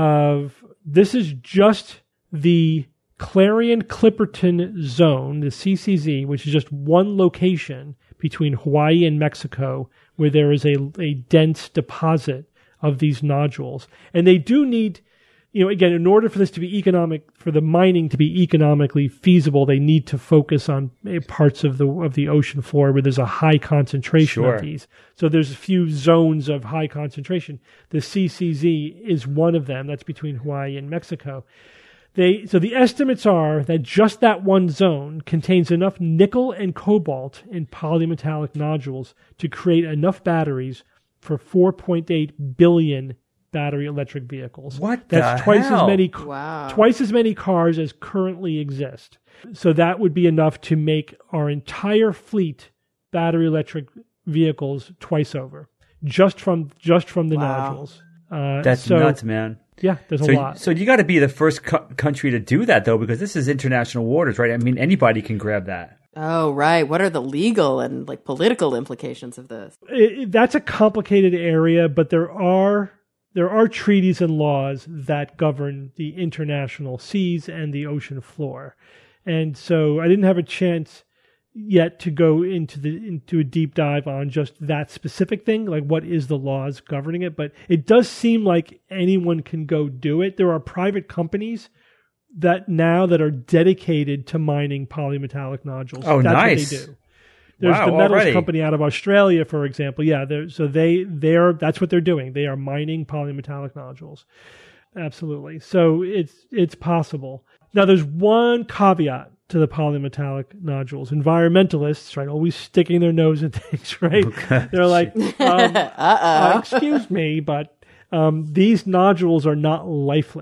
of this is just the Clarion Clipperton Zone, the C C Z, which is just one location between Hawaii and Mexico where there is a, a dense deposit of these nodules. And they do need, you know, again, in order for this to be economic, for the mining to be economically feasible, they need to focus on eh, parts of the of the ocean floor where there's a high concentration Sure. of these. So there's a few zones of high concentration. The C C Z is one of them. That's between Hawaii and Mexico. They, so the estimates are that just that one zone contains enough nickel and cobalt in polymetallic nodules to create enough batteries for four point eight billion battery electric vehicles. What That's the twice hell? as many Wow. twice as many cars as currently exist. So that would be enough to make our entire fleet battery electric vehicles twice over, just from just from the Wow. nodules. Uh, That's so, nuts, man. Yeah, there's a So, lot. so you got to be the first co- country to do that, though, because this is international waters, right? I mean, anybody can grab that. Oh, right. What are the legal and like political implications of this? It- it- that's a complicated area, but there are there are treaties and laws that govern the international seas and the ocean floor. And so I didn't have a chance yet to go into the into a deep dive on just that specific thing, like what is the laws governing it, but it does seem like anyone can go do it. There are private companies that now that are dedicated to mining polymetallic nodules. Oh, That's nice. what they do. There's Wow, the metals already. company out of Australia, for example. Yeah, they're, so they they're that's what they're doing. They are mining polymetallic nodules. Absolutely. So it's it's possible. Now there's one caveat to the polymetallic nodules. Environmentalists, right, always sticking their nose in things, right? They're like, um, uh, excuse me, but um, these nodules are not lifeless.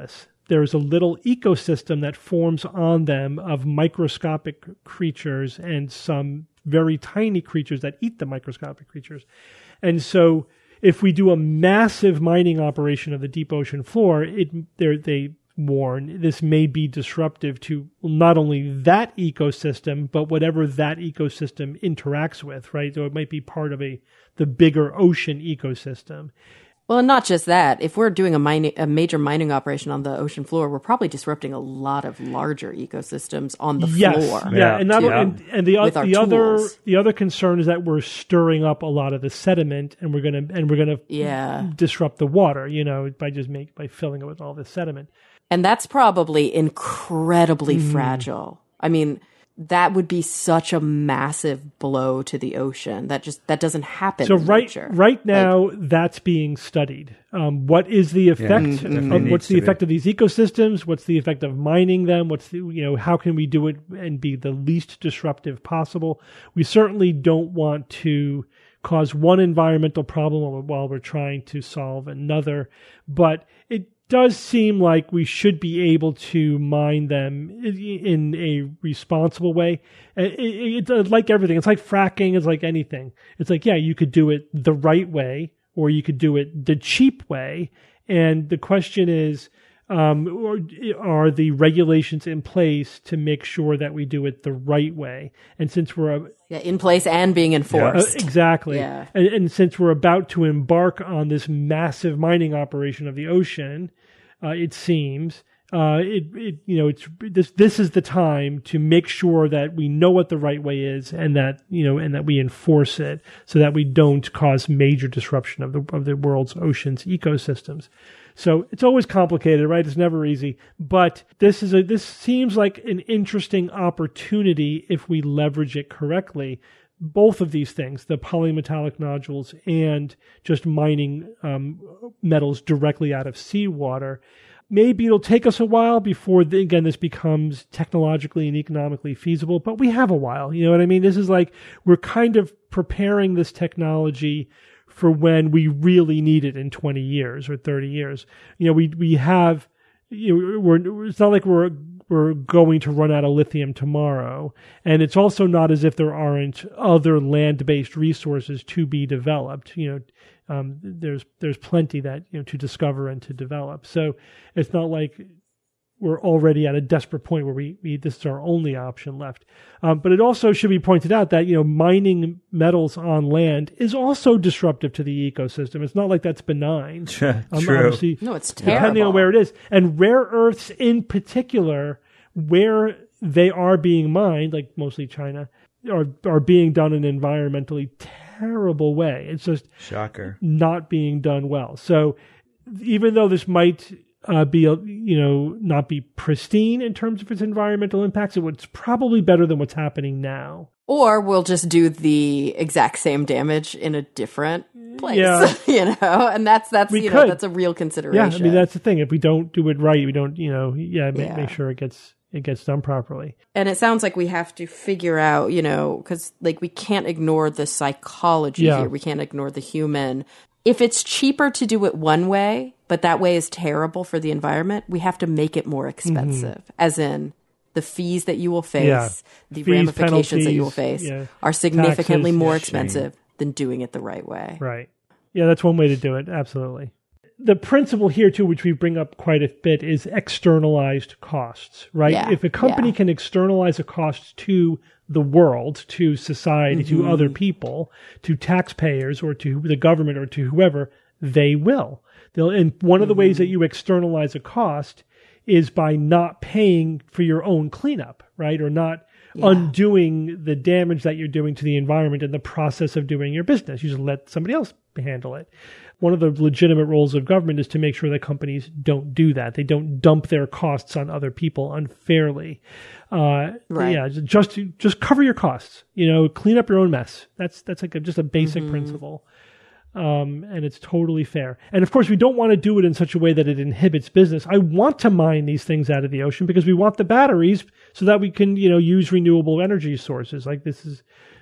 there's a little ecosystem that forms on them of microscopic creatures and some very tiny creatures that eat the microscopic creatures. And so if we do a massive mining operation of the deep ocean floor, it they warn this may be disruptive to not only that ecosystem, but whatever that ecosystem interacts with, right? So it might be part of a the bigger ocean ecosystem. Well, and not just that. If we're doing a mining, a major mining operation on the ocean floor, we're probably disrupting a lot of larger ecosystems on the yes, floor. Yeah, Yeah. and, not, Yeah. and and the, With our the other tools. the other concern is that we're stirring up a lot of the sediment, and we're gonna and we're gonna Yeah. disrupt the water, you know, by just make by filling it with all this sediment. And that's probably incredibly Mm. fragile. I mean, that would be such a massive blow to the ocean. That just that doesn't happen So in right nature. right now, that's being studied. Um, what is the effect? it definitely of, needs what's the to be. effect of these ecosystems? What's the effect of mining them? What's the you know how can we do it and be the least disruptive possible? We certainly don't want to cause one environmental problem while we're trying to solve another, but it does seem like we should be able to mine them in a responsible way. It's like everything. It's like fracking. It's like anything. It's like, yeah, you could do it the right way or you could do it the cheap way. And the question is, um, are the regulations in place to make sure that we do it the right way? And since we're a, Yeah, in place and being uh, enforced. exactly. Yeah. And, and since we're about to embark on this massive mining operation of the ocean, uh, it seems, uh, it, it, you know, it's this, this is the time to make sure that we know what the right way is and that, you know, and that we enforce it so that we don't cause major disruption of the, of the world's oceans ecosystems. So it's always complicated, right? It's never easy, but this is a, this seems like an interesting opportunity if we leverage it correctly. Both of these things, the polymetallic nodules and just mining um, metals directly out of seawater. Maybe it'll take us a while before, the, again, this becomes technologically and economically feasible, but we have a while. You know what I mean? This is like we're kind of preparing this technology for when we really need it in twenty years or thirty years. You know, we we have, you know, we're, it's not like we're we're going to run out of lithium tomorrow. And it's also not as if there aren't other land-based resources to be developed. You know, um, there's there's plenty that, you know, to discover and to develop. So it's not like we're already at a desperate point where we, we this is our only option left. Um, but it also should be pointed out that, you know, mining metals on land is also disruptive to the ecosystem. It's not like that's benign. True. Um, obviously, No, it's terrible. depending on where it is. And rare earths in particular, where they are being mined, like mostly China, are are being done in an environmentally terrible way. It's just Shocker. not being done well. So even though this might uh, be, you know, not be pristine in terms of its environmental impacts, it's probably better than what's happening now. Or we'll just do the exact same damage in a different place, Yeah. you know, and that's, that's, We you know, could. that's a real consideration. Yeah, I mean, that's the thing. If we don't do it right, we don't, you know, yeah, make, Yeah. make sure it gets it gets done properly. And it sounds like we have to figure out, you know, because like we can't ignore the psychology Yeah. here. We can't ignore the human. If it's cheaper to do it one way, but that way is terrible for the environment, we have to make it more expensive, as in the fees that you will face, Yeah. the Fees, ramifications that you will penalties, face yeah. are significantly Taxes, more yeah. expensive than doing it the right way. Right. Yeah, that's one way to do it. Absolutely. The principle here, too, which we bring up quite a bit, is externalized costs, right? Yeah, If a company yeah. can externalize a cost to the world, to society, Mm-hmm. to other people, to taxpayers, or to the government, or to whoever, they will. They'll, and one of the ways that Mm-hmm. you externalize a cost is by not paying for your own cleanup, right? Or not undoing the damage that you're doing to the environment in the process of doing your business. You just let somebody else handle it. One of the legitimate roles of government is to make sure that companies don't do that. They don't dump their costs on other people unfairly. Uh, Right. Yeah, just just cover your costs. You know, clean up your own mess. That's that's like a, just a basic principle. Um, and it's totally fair. And of course, we don't want to do it in such a way that it inhibits business. I want to mine these things out of the ocean because we want the batteries so that we can, you know, use renewable energy sources. Like this is,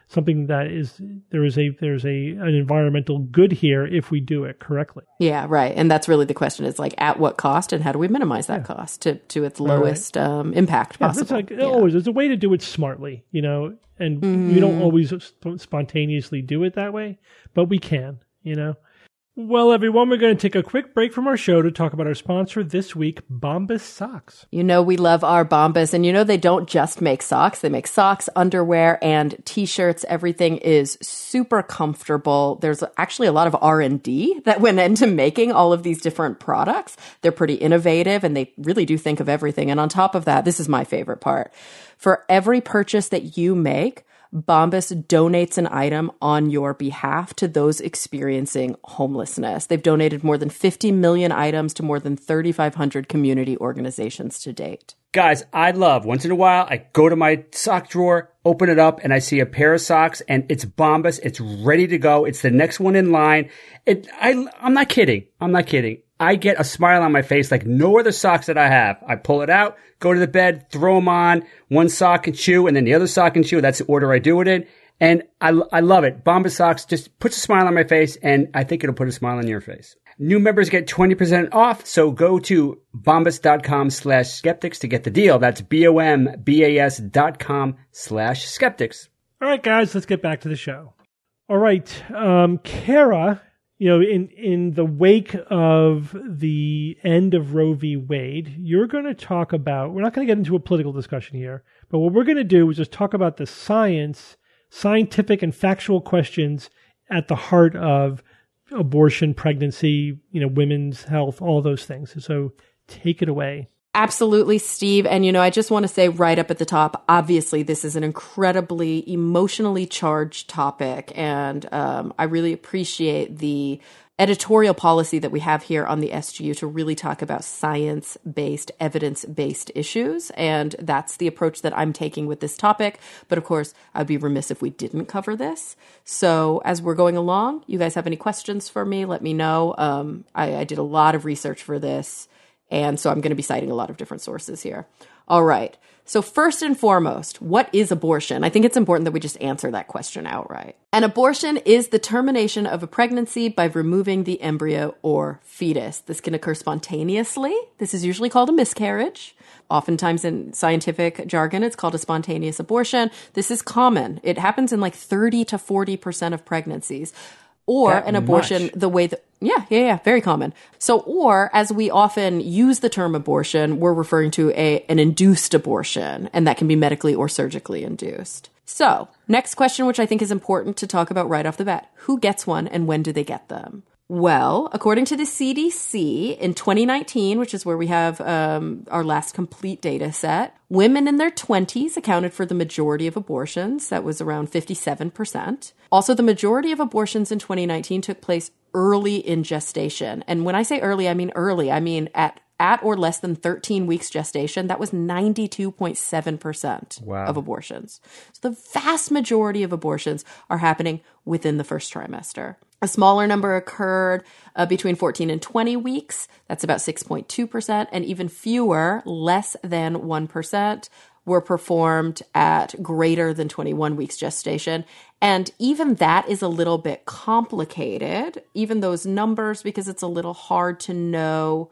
something that is there is a there's a an environmental good here if we do it correctly. Yeah, right. And that's really the question. It's like, at what cost, and how do we minimize that yeah. cost to, to its lowest right. um, impact yeah, possible? Like, yeah. Always, there's a way to do it smartly, you know, and mm. we don't always sp- spontaneously do it that way, but we can, you know. Well, everyone, we're going to take a quick break from our show to talk about our sponsor this week, Bombas Socks. You know we love our Bombas, and you know they don't just make socks. They make socks, underwear, and T-shirts. Everything is super comfortable. There's actually a lot of R and D that went into making all of these different products. They're pretty innovative, and they really do think of everything. And on top of that, this is my favorite part. For every purchase that you make, Bombas donates an item on your behalf to those experiencing homelessness. They've donated more than fifty million items to more than thirty-five hundred community organizations to date. Guys, I love, once in a while, I go to my sock drawer, open it up, and I see a pair of socks, and it's Bombas. It's ready to go. It's the next one in line. It, I, I'm not kidding. I'm not kidding. I get a smile on my face like no other socks that I have. I pull it out, go to the bed, throw them on, one sock and shoe, and then the other sock and shoe. That's the order I do it in. And I, I love it. Bombas Socks just puts a smile on my face, and I think it'll put a smile on your face. New members get twenty percent off, so go to bombas.com slash skeptics to get the deal. That's B-O-M-B-A-S dot com slash skeptics. All right, guys, let's get back to the show. All right, um, Kara... You know, in, in the wake of the end of Roe v. Wade, you're going to talk about, we're not going to get into a political discussion here, but what we're going to do is just talk about the science, scientific and factual questions at the heart of abortion, pregnancy, you know, women's health, all those things. So take it away. Absolutely, Steve. And, you know, I just want to say right up at the top, obviously, this is an incredibly emotionally charged topic. And um, I really appreciate the editorial policy that we have here on the S G U to really talk about science-based, evidence-based issues. And that's the approach that I'm taking with this topic. But of course, I'd be remiss if we didn't cover this. So as we're going along, you guys have any questions for me? Let me know. Um, I, I did a lot of research for this. And so I'm going to be citing a lot of different sources here. All right. So first and foremost, what is abortion? I think it's important that we just answer that question outright. An abortion is the termination of a pregnancy by removing the embryo or fetus. This can occur spontaneously. This is usually called a miscarriage. Oftentimes in scientific jargon, it's called a spontaneous abortion. This is common. It happens in like thirty to forty percent of pregnancies. Or that an abortion much. the way that, yeah, yeah, yeah, very common. So, or as we often use the term abortion, we're referring to a an induced abortion, and that can be medically or surgically induced. So, next question, which I think is important to talk about right off the bat. Who gets one and when do they get them? Well, according to the C D C, in twenty nineteen, which is where we have um, our last complete data set, women in their twenties accounted for the majority of abortions. That was around fifty-seven percent. Also, the majority of abortions in twenty nineteen took place early in gestation. And when I say early, I mean early. I mean at at or less than thirteen weeks gestation. That was ninety-two point seven percent wow. of abortions. So the vast majority of abortions are happening within the first trimester. A smaller number occurred uh, between fourteen and twenty weeks. That's about six point two percent. And even fewer, less than one percent, were performed at greater than twenty-one weeks gestation. And even that is a little bit complicated, even those numbers, because it's a little hard to know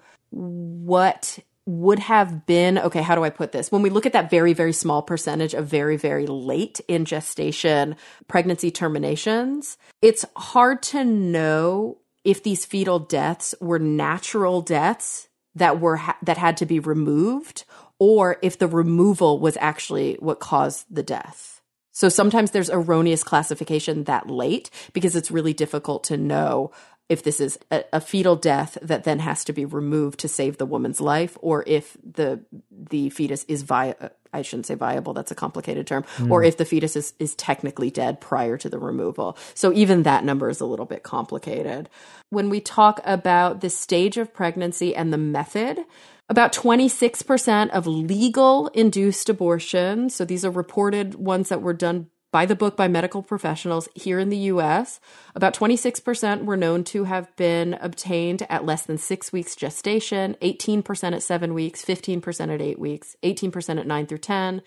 what would have been, okay, how do I put this? When we look at that very, very small percentage of very, very late in gestation pregnancy terminations, it's hard to know if these fetal deaths were natural deaths that were ha- that had to be removed, or if the removal was actually what caused the death. So sometimes there's erroneous classification that late because it's really difficult to know if this is a, a fetal death that then has to be removed to save the woman's life, or if the the fetus is vi- I shouldn't say viable, that's a complicated term, mm. or if the fetus is, is technically dead prior to the removal. So even that number is a little bit complicated. When we talk about the stage of pregnancy and the method, about twenty-six percent of legal induced abortions, so these are reported ones that were done by the book by medical professionals here in the U S, about twenty-six percent were known to have been obtained at less than six weeks gestation, eighteen percent at seven weeks, fifteen percent at eight weeks, eighteen percent at nine through ten,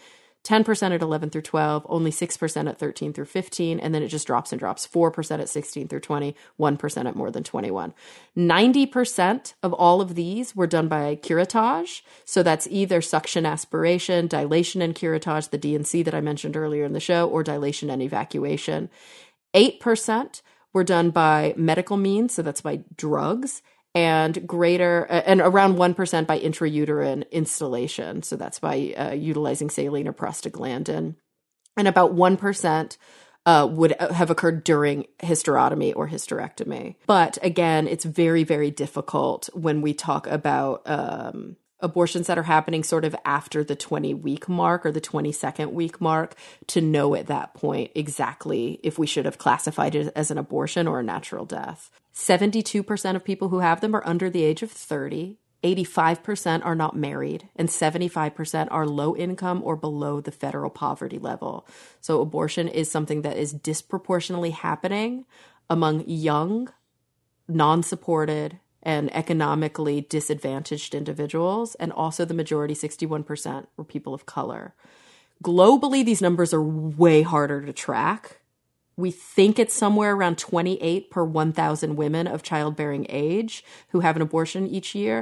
ten percent at eleven through twelve, only six percent at thirteen through fifteen, and then it just drops and drops. four percent at sixteen through twenty, one percent at more than twenty-one. ninety percent of all of these were done by curettage. So that's either suction aspiration, dilation and curettage, the D and C that I mentioned earlier in the show, or dilation and evacuation. eight percent were done by medical means, so that's by drugs, and greater and around one percent by intrauterine installation. So that's by uh, utilizing saline or prostaglandin. And about one percent uh, would have occurred during hysterotomy or hysterectomy. But again, it's very, very difficult when we talk about um, abortions that are happening sort of after the twenty-week mark or the twenty-second week mark to know at that point exactly if we should have classified it as an abortion or a natural death. seventy-two percent of people who have them are under the age of thirty. eighty-five percent are not married, and seventy-five percent are low income or below the federal poverty level. So abortion is something that is disproportionately happening among young, non-supported, and economically disadvantaged individuals, and also the majority, sixty-one percent, were people of color. Globally, these numbers are way harder to track. We think it's somewhere around twenty-eight per one thousand women of childbearing age who have an abortion each year.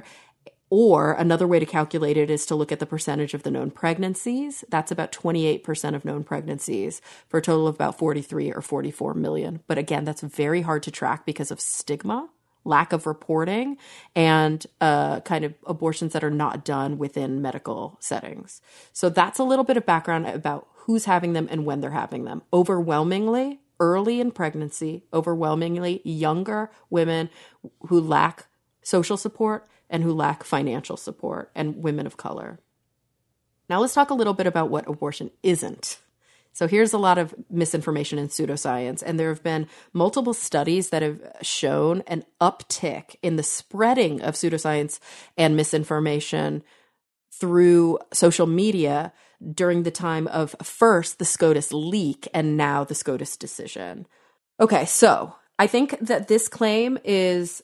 Or another way to calculate it is to look at the percentage of the known pregnancies. That's about twenty-eight percent of known pregnancies for a total of about forty-three or forty-four million. But again, that's very hard to track because of stigma, lack of reporting, and uh, kind of abortions that are not done within medical settings. So that's a little bit of background about who's having them and when they're having them. Overwhelmingly, early in pregnancy, overwhelmingly younger women who lack social support and who lack financial support, and women of color. Now let's talk a little bit about what abortion isn't. So here's a lot of misinformation and pseudoscience, and there have been multiple studies that have shown an uptick in the spreading of pseudoscience and misinformation through social media during the time of first the SCOTUS leak and now the SCOTUS decision. Okay, so I think that this claim is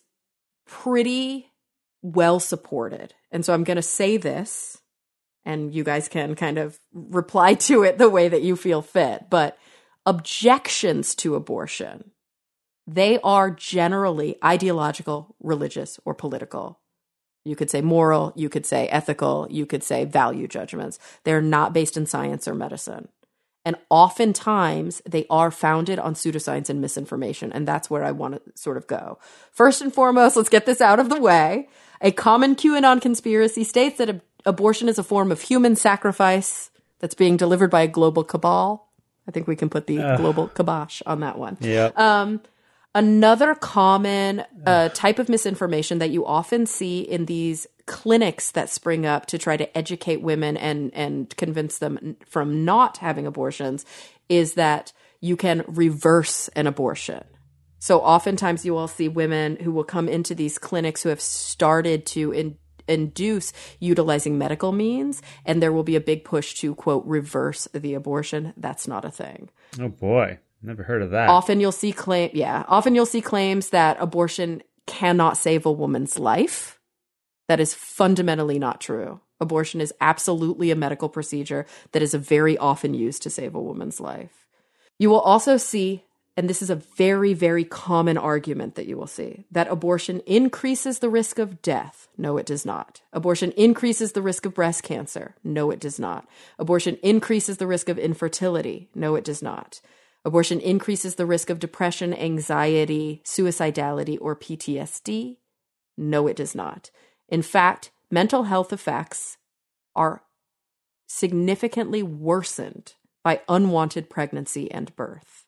pretty well supported. And so I'm going to say this, and you guys can kind of reply to it the way that you feel fit. But objections to abortion, they are generally ideological, religious, or political. You could say moral, you could say ethical, you could say value judgments. They're not based in science or medicine. And oftentimes they are founded on pseudoscience and misinformation. And that's where I want to sort of go. First and foremost, let's get this out of the way. A common QAnon conspiracy states that ab- abortion is a form of human sacrifice that's being delivered by a global cabal. I think we can put the uh, global kibosh on that one. Yeah. Um, another common uh, type of misinformation that you often see in these clinics that spring up to try to educate women and, and convince them from not having abortions is that you can reverse an abortion. So oftentimes you will see women who will come into these clinics who have started to in, induce utilizing medical means, and there will be a big push to, quote, reverse the abortion. That's not a thing. Oh, boy. Never heard of that. Often you'll see claim, yeah, often you'll see claims that abortion cannot save a woman's life. That is fundamentally not true. Abortion is absolutely a medical procedure that is very often used to save a woman's life. You will also see, and this is a very, very common argument that you will see, that abortion increases the risk of death. No, it does not. Abortion increases the risk of breast cancer. No, it does not. Abortion increases the risk of infertility. No, it does not. Abortion increases the risk of depression, anxiety, suicidality, or P T S D. No, it does not. In fact, mental health effects are significantly worsened by unwanted pregnancy and birth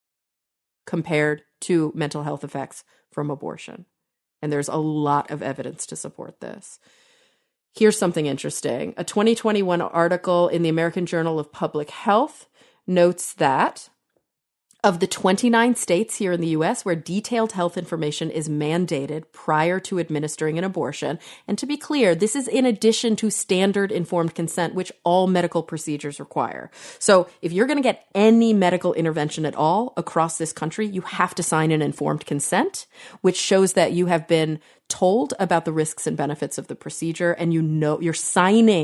compared to mental health effects from abortion. And there's a lot of evidence to support this. Here's something interesting. A twenty twenty-one article in the American Journal of Public Health notes that of the twenty-nine states here in the U S where detailed health information is mandated prior to administering an abortion, and to be clear, this is in addition to standard informed consent, which all medical procedures require. So if you're going to get any medical intervention at all across this country, you have to sign an informed consent, which shows that you have been told about the risks and benefits of the procedure, and you know you're signing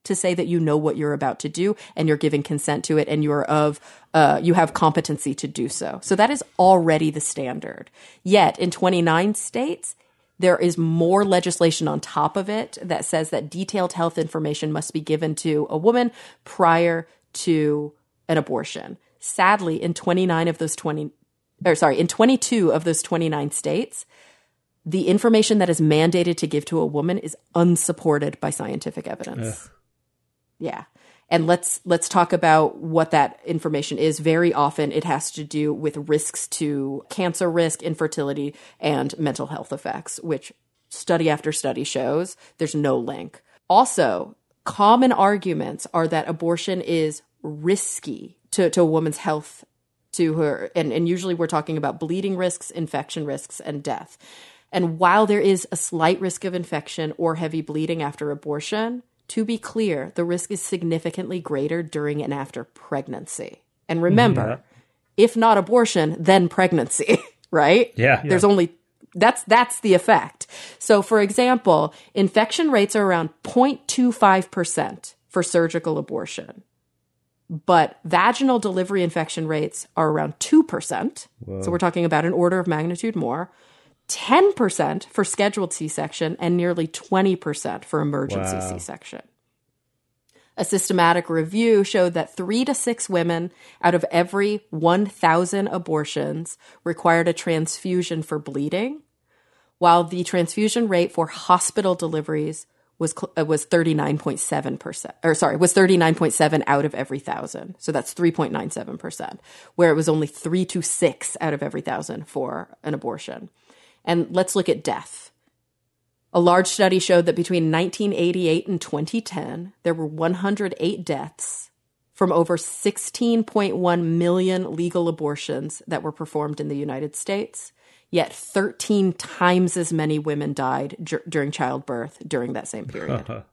to say that you know what you're about to do and you're giving consent to it and you're of, uh, you have competency to do so. So that is already the standard. Yet in twenty-nine states, there is more legislation on top of it that says that detailed health information must be given to a woman prior to an abortion. Sadly, in twenty-nine of those twenty, or sorry, in twenty-two of those twenty-nine states, the information that is mandated to give to a woman is unsupported by scientific evidence. Ugh. Yeah. And let's let's talk about what that information is. Very often it has to do with risks to cancer risk, infertility, and mental health effects, which study after study shows there's no link. Also, common arguments are that abortion is risky to, to a woman's health, to her, and, and usually we're talking about bleeding risks, infection risks, and death. And while there is a slight risk of infection or heavy bleeding after abortion, to be clear, the risk is significantly greater during and after pregnancy. And remember, yeah. if not abortion, then pregnancy, right? Yeah. There's yeah. only, that's, that's the effect. So for example, infection rates are around zero point two five percent for surgical abortion. But vaginal delivery infection rates are around two percent. Whoa. So we're talking about an order of magnitude more. ten percent for scheduled C-section and nearly twenty percent for emergency wow. C-section. A systematic review showed that three to six women out of every one thousand abortions required a transfusion for bleeding, while the transfusion rate for hospital deliveries was uh, was thirty-nine point seven percent, or sorry, was thirty-nine point seven out of every thousand. So that's three point nine seven percent, where it was only three to six out of every thousand for an abortion. And let's look at death. A large study showed that between nineteen eighty-eight and twenty ten, there were one hundred eight deaths from over sixteen point one million legal abortions that were performed in the United States, yet thirteen times as many women died dur- during childbirth during that same period.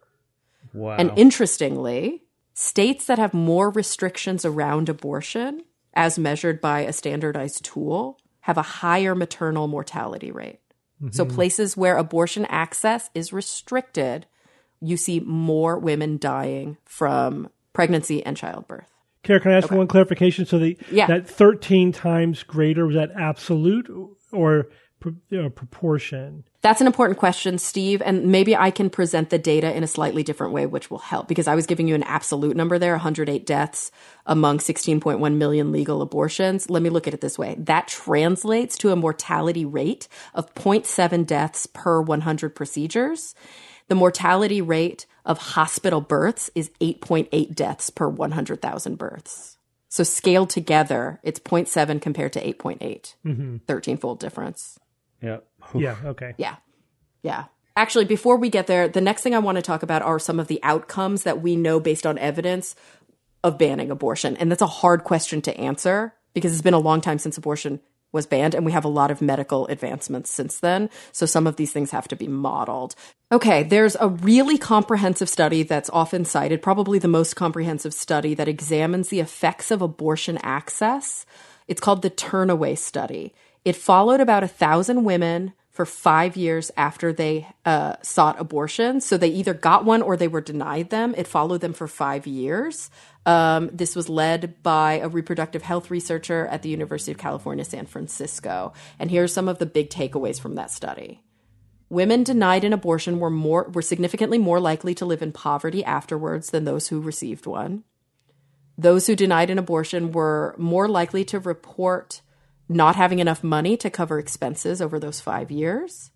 Wow. And interestingly, states that have more restrictions around abortion, as measured by a standardized tool, have a higher maternal mortality rate. Mm-hmm. So places where abortion access is restricted, you see more women dying from pregnancy and childbirth. Kara, can I ask Okay. one clarification? So the Yeah. that thirteen times greater, was that absolute or you know, proportion? That's an important question, Steve, and maybe I can present the data in a slightly different way, which will help, because I was giving you an absolute number there, one hundred eight deaths among sixteen point one million legal abortions. Let me look at it this way. That translates to a mortality rate of zero point seven deaths per one hundred procedures. The mortality rate of hospital births is eight point eight deaths per one hundred thousand births. So scaled together, it's zero point seven compared to eight point eight, mm-hmm. thirteen-fold difference. Yeah. Yeah, okay. Yeah. Yeah. Actually, before we get there, the next thing I want to talk about are some of the outcomes that we know based on evidence of banning abortion. And that's a hard question to answer because it's been a long time since abortion was banned, and we have a lot of medical advancements since then. So some of these things have to be modeled. Okay, there's a really comprehensive study that's often cited, probably the most comprehensive study that examines the effects of abortion access. It's called the Turnaway Study. It followed about a thousand women for five years after they uh, sought abortion. So they either got one or they were denied them. It followed them for five years. Um, this was led by a reproductive health researcher at the University of California, San Francisco. And here's some of the big takeaways from that study. Women denied an abortion were more were significantly more likely to live in poverty afterwards than those who received one. Those who denied an abortion were more likely to report not having enough money to cover expenses over those five years.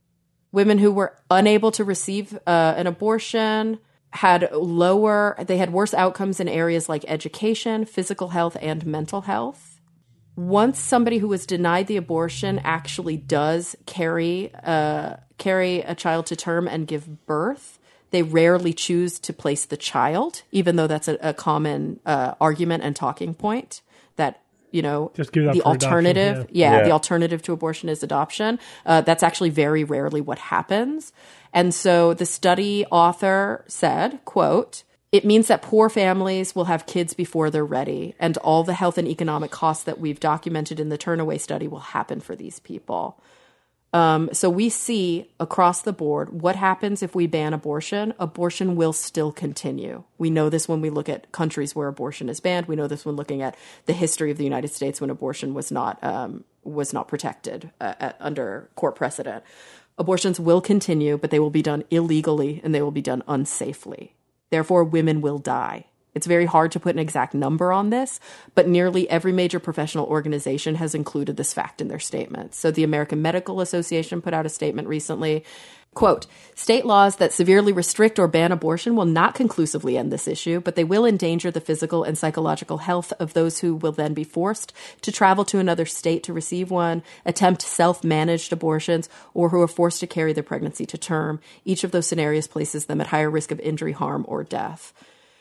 Women who were unable to receive uh, an abortion had lower, they had worse outcomes in areas like education, physical health, and mental health. Once somebody who was denied the abortion actually does carry uh, carry a child to term and give birth, they rarely choose to place the child, even though that's a, a common uh, argument and talking point that, you know, Just give it up the for alternative, adoption, yeah. Yeah, yeah, the the alternative to abortion is adoption. Uh, that's actually very rarely what happens. And so the study author said, quote, "It means that poor families will have kids before they're ready, and all the health and economic costs that we've documented in the Turnaway study will happen for these people." Um, so we see across the board what happens if we ban abortion. Abortion will still continue. We know this when we look at countries where abortion is banned. We know this when looking at the history of the United States when abortion was not um, was not protected uh, at, under court precedent. Abortions will continue, but they will be done illegally and they will be done unsafely. Therefore, women will die. It's very hard to put an exact number on this, but nearly every major professional organization has included this fact in their statements. So the American Medical Association put out a statement recently, quote, state laws that severely restrict or ban abortion will not conclusively end this issue, but they will endanger the physical and psychological health of those who will then be forced to travel to another state to receive one, attempt self-managed abortions, or who are forced to carry their pregnancy to term. Each of those scenarios places them at higher risk of injury, harm, or death.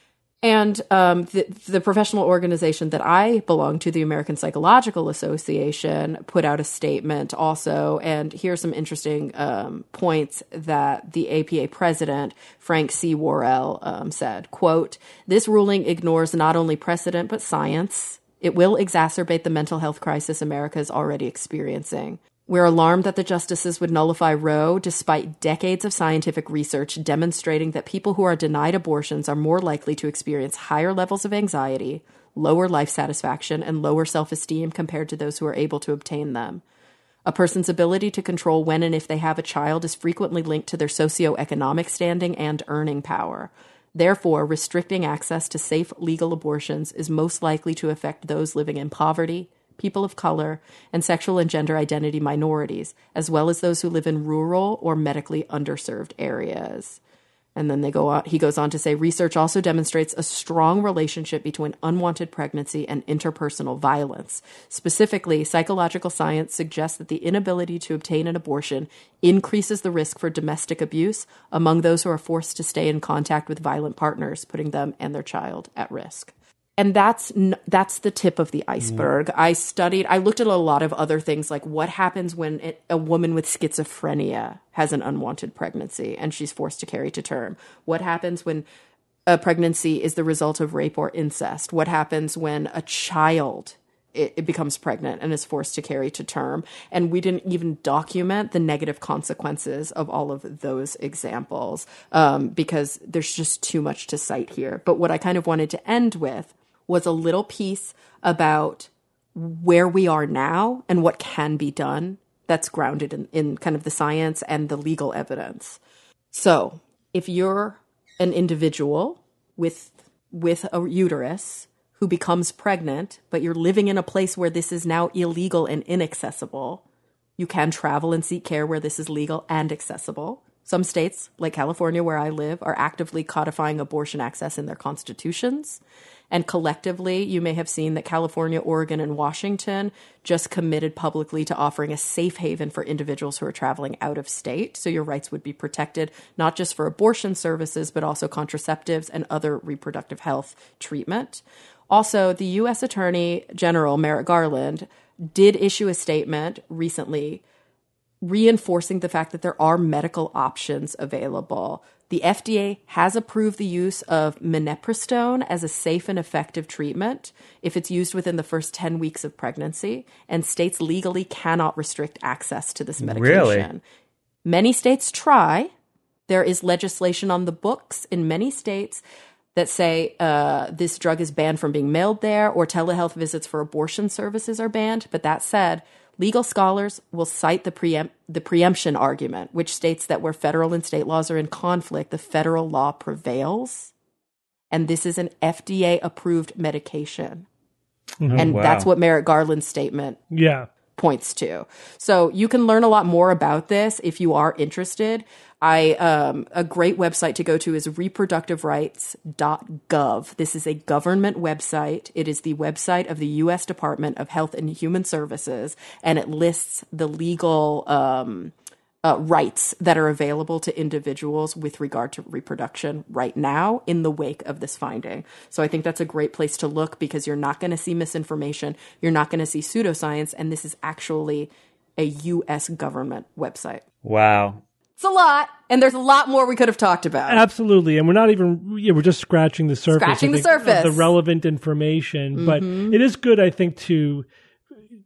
And um, the, the professional organization that I belong to, the American Psychological Association, put out a statement also. And here are some interesting um, points that the A P A president, Frank C. Worrell, um, said. Quote, this ruling ignores not only precedent, but science. It will exacerbate the mental health crisis America is already experiencing. We're alarmed that the justices would nullify Roe despite decades of scientific research demonstrating that people who are denied abortions are more likely to experience higher levels of anxiety, lower life satisfaction, and lower self-esteem compared to those who are able to obtain them. A person's ability to control when and if they have a child is frequently linked to their socioeconomic standing and earning power. Therefore, restricting access to safe legal abortions is most likely to affect those living in poverty, people of color, and sexual and gender identity minorities, as well as those who live in rural or medically underserved areas. And then they go on, he goes on to say, research also demonstrates a strong relationship between unwanted pregnancy and interpersonal violence. Specifically, psychological science suggests that the inability to obtain an abortion increases the risk for domestic abuse among those who are forced to stay in contact with violent partners, putting them and their child at risk. And that's that's the tip of the iceberg. Mm. I studied, I looked at a lot of other things, like what happens when it, a woman with schizophrenia has an unwanted pregnancy and she's forced to carry to term. What happens when a pregnancy is the result of rape or incest? What happens when a child it, it becomes pregnant and is forced to carry to term? And we didn't even document the negative consequences of all of those examples um, because there's just too much to cite here. But what I kind of wanted to end with was a little piece about where we are now and what can be done that's grounded in, in kind of the science and the legal evidence. So if you're an individual with with a uterus who becomes pregnant, but you're living in a place where this is now illegal and inaccessible, you can travel and seek care where this is legal and accessible. Some states, like California, where I live, are actively codifying abortion access in their constitutions. And collectively, you may have seen that California, Oregon, and Washington just committed publicly to offering a safe haven for individuals who are traveling out of state. So your rights would be protected, not just for abortion services, but also contraceptives and other reproductive health treatment. Also, the U S Attorney General, Merrick Garland, did issue a statement recently reinforcing the fact that there are medical options available. The F D A has approved the use of minestrone as a safe and effective treatment if it's used within the first ten weeks of pregnancy, and states legally cannot restrict access to this medication. Really? Many states try. There is legislation on the books in many states that say uh, this drug is banned from being mailed there, or telehealth visits for abortion services are banned. But that said, legal scholars will cite the, preempt, the preemption argument, which states that where federal and state laws are in conflict, the federal law prevails. And this is an F D A-approved medication. Mm-hmm. And wow. That's what Merrick Garland's statement yeah. points to. So you can learn a lot more about this if you are interested. I um, a great website to go to is reproductive rights dot gov. This is a government website. It is the website of the U S Department of Health and Human Services, and it lists the legal um, uh, rights that are available to individuals with regard to reproduction right now in the wake of this finding. So I think that's a great place to look because you're not going to see misinformation. You're not going to see pseudoscience, and this is actually a U S government website. Wow. It's a lot, and there's a lot more we could have talked about. Absolutely, and we're not even, yeah, we're just scratching the surface. Scratching the of surface. Of the relevant information, mm-hmm. But it is good, I think, to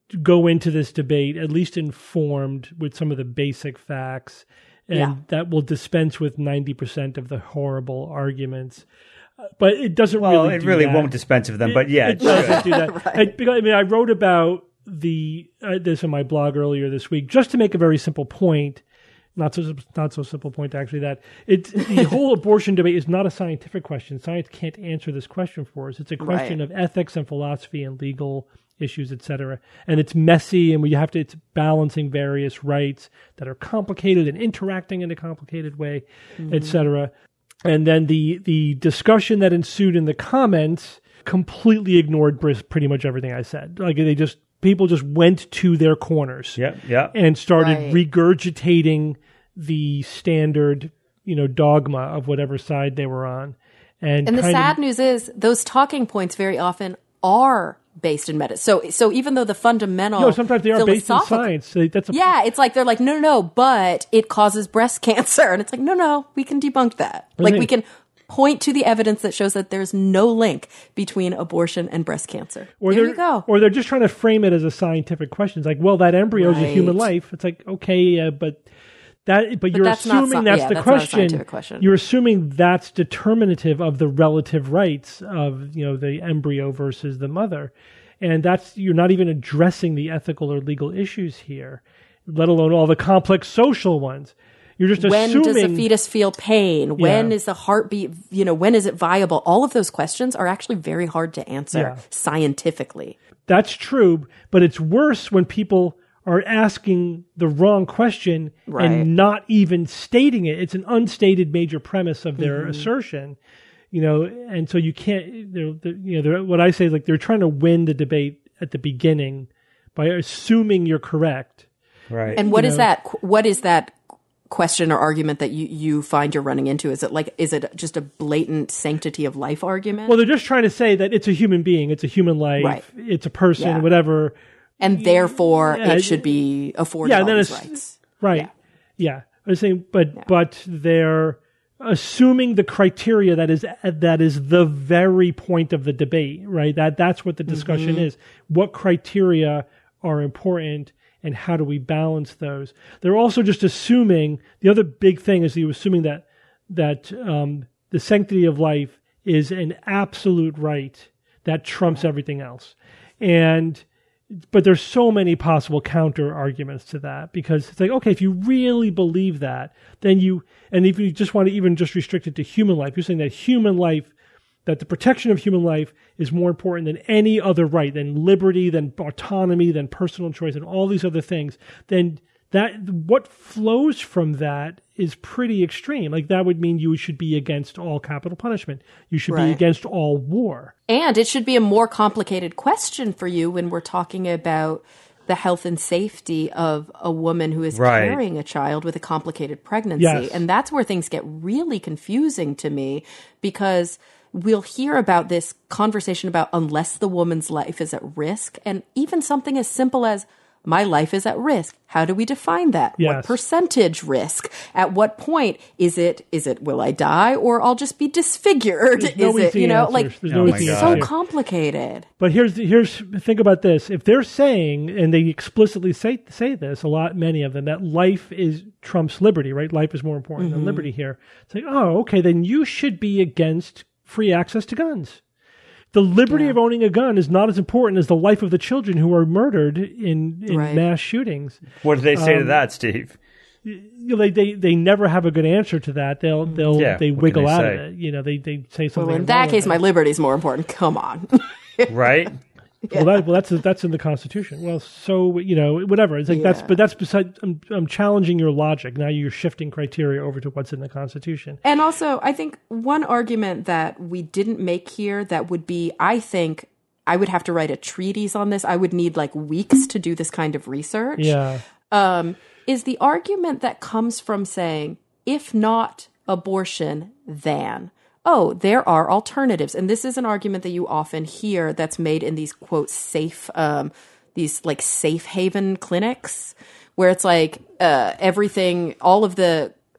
go into this debate at least informed with some of the basic facts, and Yeah. that will dispense with ninety percent of the horrible arguments. Uh, But it doesn't Well, really it do really that. won't dispense of them, but yeah, it it should. doesn't do that. I, because, I mean, I wrote about the uh, this on my blog earlier this week just to make a very simple point. Not so not so simple point actually, that it's the whole abortion debate is not a scientific question. Science can't answer this question for us. It's a question Right. of ethics and philosophy and legal issues, et cetera. And it's messy, and we have to it's balancing various rights that are complicated and interacting in a complicated way, et cetera. And then the the discussion that ensued in the comments completely ignored bris- pretty much everything I said. Like they just people just went to their corners Yeah, yeah. and started Right. regurgitating the standard, you know, dogma of whatever side they were on. And, And the kind sad of, news is those talking points very often are based in medicine. So, so even though the fundamental, no, sometimes they are based in philosophical- science. They- That's a, Yeah, it's like they're like, no, no, no, but it causes breast cancer, and it's like, no, no, we can debunk that. Like Okay. we can point to the evidence that shows that there's no link between abortion and breast cancer. Or there they're, you go. Or they're just trying to frame it as a scientific question. It's like, well, that embryo is a human Right. life. It's like, okay, uh, but that, but, you're that's not assuming sci- that's yeah, the that's not a question. scientific question. You're assuming that's determinative of the relative rights of, you know, the embryo versus the mother. And that's, you're not even addressing the ethical or legal issues here, let alone all the complex social ones. You're just When assuming. does a fetus feel pain? When Yeah. is the heartbeat, you know, when is it viable? All of those questions are actually very hard to answer Yeah. scientifically. That's true, but it's worse when people are asking the wrong question Right. and not even stating it. It's an unstated major premise of their Mm-hmm. assertion, you know, and so you can't, they're, they're, you know, they're, what I say is like they're trying to win the debate at the beginning by assuming you're correct. Right. And what You is know. that? What is that question or argument that you, you find you're running into? Is it like, is it just a blatant sanctity of life argument? Well, they're just trying to say that it's a human being, it's a human life, Right. it's a person, Yeah. whatever. and therefore Yeah, it should be afforded yeah, all then these it's- rights. Right. Yeah. I was saying, but but they're assuming the criteria that is that is the very point of the debate, right? That that's what the discussion is. What criteria are important, and how do we balance those? They're also just assuming the other big thing is you assuming that that um, the sanctity of life is an absolute right that trumps everything else, and. But there's so many possible counter arguments to that, because it's like, okay, if you really believe that, then you, and if you just want to even just restrict it to human life, you're saying that human life, that the protection of human life is more important than any other right, than liberty, than autonomy, than personal choice, and all these other things, then that, what flows from that is pretty extreme. Like that would mean you should be against all capital punishment. You should be Right. against all war. And it should be a more complicated question for you when we're talking about the health and safety of a woman who is Right. carrying a child with a complicated pregnancy. Yes. And that's where things get really confusing to me, because we'll hear about this conversation about unless the woman's life is at risk, and even something as simple as my life is at risk. How do we define that? What Yes. percentage risk? At what point is it, is it, will I die or I'll just be disfigured? There's no is it, easy you know, answers. like There's Oh no my easy God. so answer. complicated. But here's here's think about this. If they're saying, and they explicitly say say this a lot, many of them, that life is trumps liberty, right? Life is more important Mm-hmm. than liberty here. It's like, oh, okay, then you should be against free access to guns. The liberty of owning a gun is not as important as the life of the children who are murdered in, in Right. mass shootings. What do they say to Um, that, Steve? You know, they, they they never have a good answer to that. They'll they'll Yeah, they what can wiggle they out say? of it. You know, they they say something. Well, in that case, my irrelevant. liberty is more important. Come on. Right? Well, that, well, that's that's in the Constitution. Well, so you know, whatever. It's like that's, Yeah. but that's beside. I'm, I'm challenging your logic. Now you're shifting criteria over to what's in the Constitution. And also, I think one argument that we didn't make here that would be, I think, I would have to write a treatise on this. I would need like weeks to do this kind of research. Yeah, Um, is the argument that comes from saying, if not abortion, then. Oh, there are alternatives. And this is an argument that you often hear that's made in these, quote, safe, um, these like safe haven clinics, where it's like uh, everything, all of the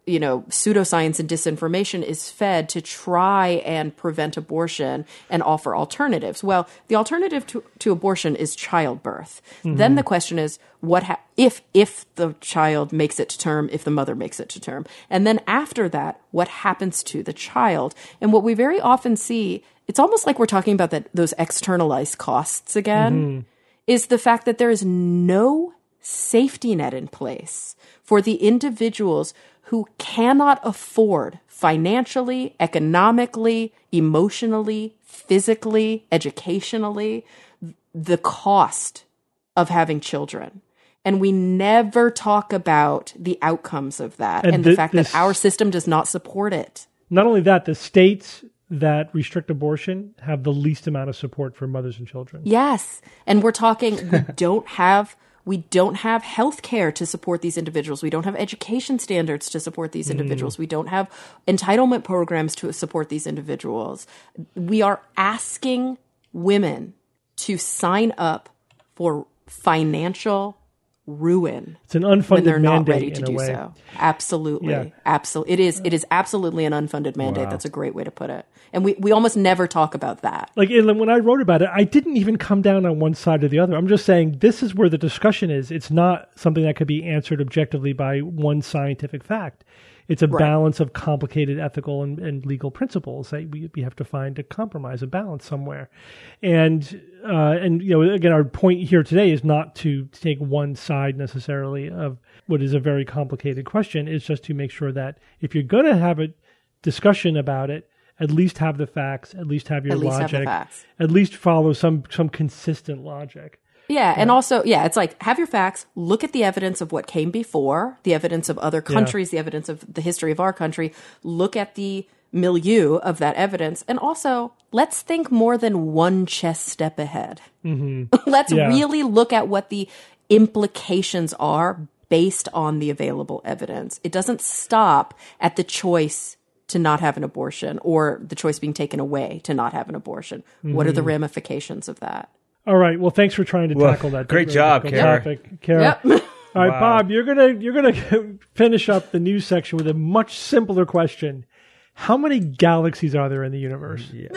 you know, pseudoscience and disinformation is fed to try and prevent abortion and offer alternatives. Well, the alternative to, to abortion is childbirth. Mm-hmm. Then the question is, what ha- if if the child makes it to term, if the mother makes it to term? And then after that, what happens to the child? And what we very often see, it's almost like we're talking about that those externalized costs again, mm-hmm. is the fact that there is no safety net in place for the individuals who cannot afford financially, economically, emotionally, physically, educationally, the cost of having children. And we never talk about the outcomes of that and, and the, the fact this, that our system does not support it. Not only that, the states that restrict abortion have the least amount of support for mothers and children. Yes. And we're talking, we don't have... We don't have health care to support these individuals. We don't have education standards to support these individuals. Mm. We don't have entitlement programs to support these individuals. We are asking women to sign up for financial ruin. It's an unfunded when they're mandate not ready to in a do way. so. Absolutely. Yeah. Absolutely. It is, it is absolutely an unfunded mandate. Wow. That's a great way to put it. And we, we almost never talk about that. Like when I wrote about it, I didn't even come down on one side or the other. I'm just saying this is where the discussion is. It's not something that could be answered objectively by one scientific fact. It's a right. balance of complicated ethical and, and legal principles that we, we have to find a compromise, a balance somewhere. And, uh, and, you know, again, our point here today is not to take one side necessarily of what is a very complicated question. It's just to make sure that if you're going to have a discussion about it, at least have the facts, at least have your at least logic, have the facts. At least follow some, some consistent logic. Yeah, and also, yeah, it's like, have your facts, look at the evidence of what came before, the evidence of other countries, yeah. the evidence of the history of our country, look at the milieu of that evidence, and also, let's think more than one chess step ahead. Mm-hmm. Let's yeah. really look at what the implications are based on the available evidence. It doesn't stop at the choice to not have an abortion or the choice being taken away to not have an abortion. Mm-hmm. What are the ramifications of that? All right. Well, thanks for trying to well, tackle that. Great job, Kara. Topic. Kara. Yep. All right, wow. Bob, you're gonna you're gonna finish up the news section with a much simpler question. How many galaxies are there in the universe? Yeah.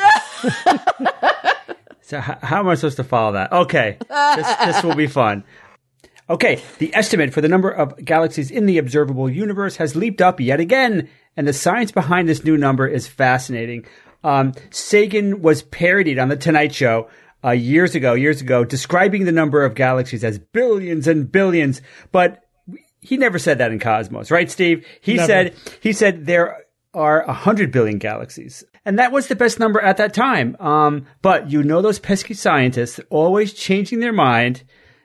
So how, how am I supposed to follow that? Okay, this, this will be fun. Okay, the estimate for the number of galaxies in the observable universe has leaped up yet again, and the science behind this new number is fascinating. Um, Sagan was parodied on The Tonight Show uh, years ago, years ago, describing the number of galaxies as billions and billions, but he never said that in Cosmos, right, Steve? He never. said he said there are a hundred billion galaxies, and that was the best number at that time. Um, but you know those pesky scientists always changing their mind.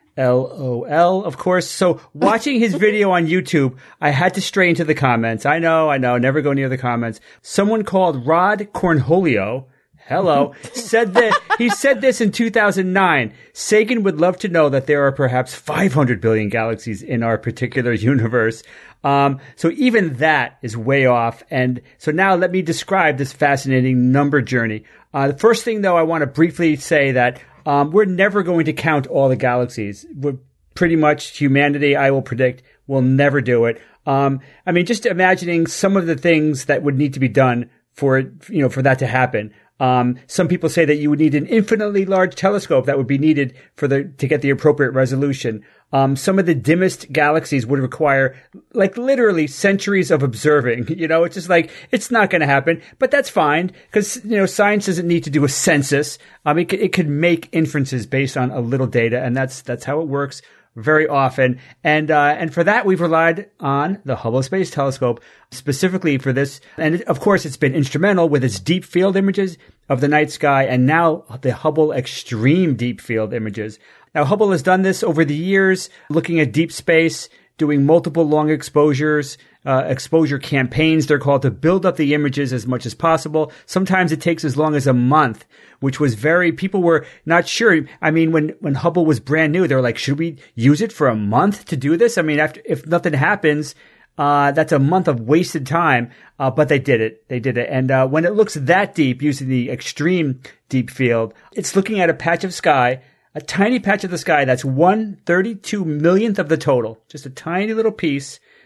L O L, of course. So watching his video on YouTube, I had to stray into the comments. I know, I know, never go near the comments. Someone called Rod Cornholio, hello, said that he said this in two thousand nine. Sagan would love to know that there are perhaps five hundred billion galaxies in our particular universe. Um, so even that is way off. And so now let me describe this fascinating number journey. Uh, the first thing, though, I want to briefly say that Um, we're never going to count all the galaxies. We're pretty much humanity, I will predict, will never do it. Um, I mean, just imagining some of the things that would need to be done for, you know, for that to happen. Um, some people say that you would need an infinitely large telescope that would be needed for the, to get the appropriate resolution. Um, some of the dimmest galaxies would require like literally centuries of observing, you know, it's just like, it's not going to happen, but that's fine because, you know, science doesn't need to do a census. Um, it could, it could make inferences based on a little data, and that's, that's how it works very often. And, uh, and for that, we've relied on the Hubble Space Telescope specifically for this. And of course, it's been instrumental with its deep field images of the night sky and now the Hubble Extreme Deep Field images. Now, Hubble has done this over the years, looking at deep space, doing multiple long exposures, uh, exposure campaigns, they're called, to build up the images as much as possible. Sometimes it takes as long as a month, which was very, people were not sure. I mean, when, when Hubble was brand new, they were like, should we use it for a month to do this? I mean, after, if nothing happens, uh, that's a month of wasted time. Uh, but they did it. They did it. And, uh, when it looks that deep using the extreme deep field, it's looking at a patch of sky, a tiny patch of the sky that's one thirty-two millionth of the total, just a tiny little piece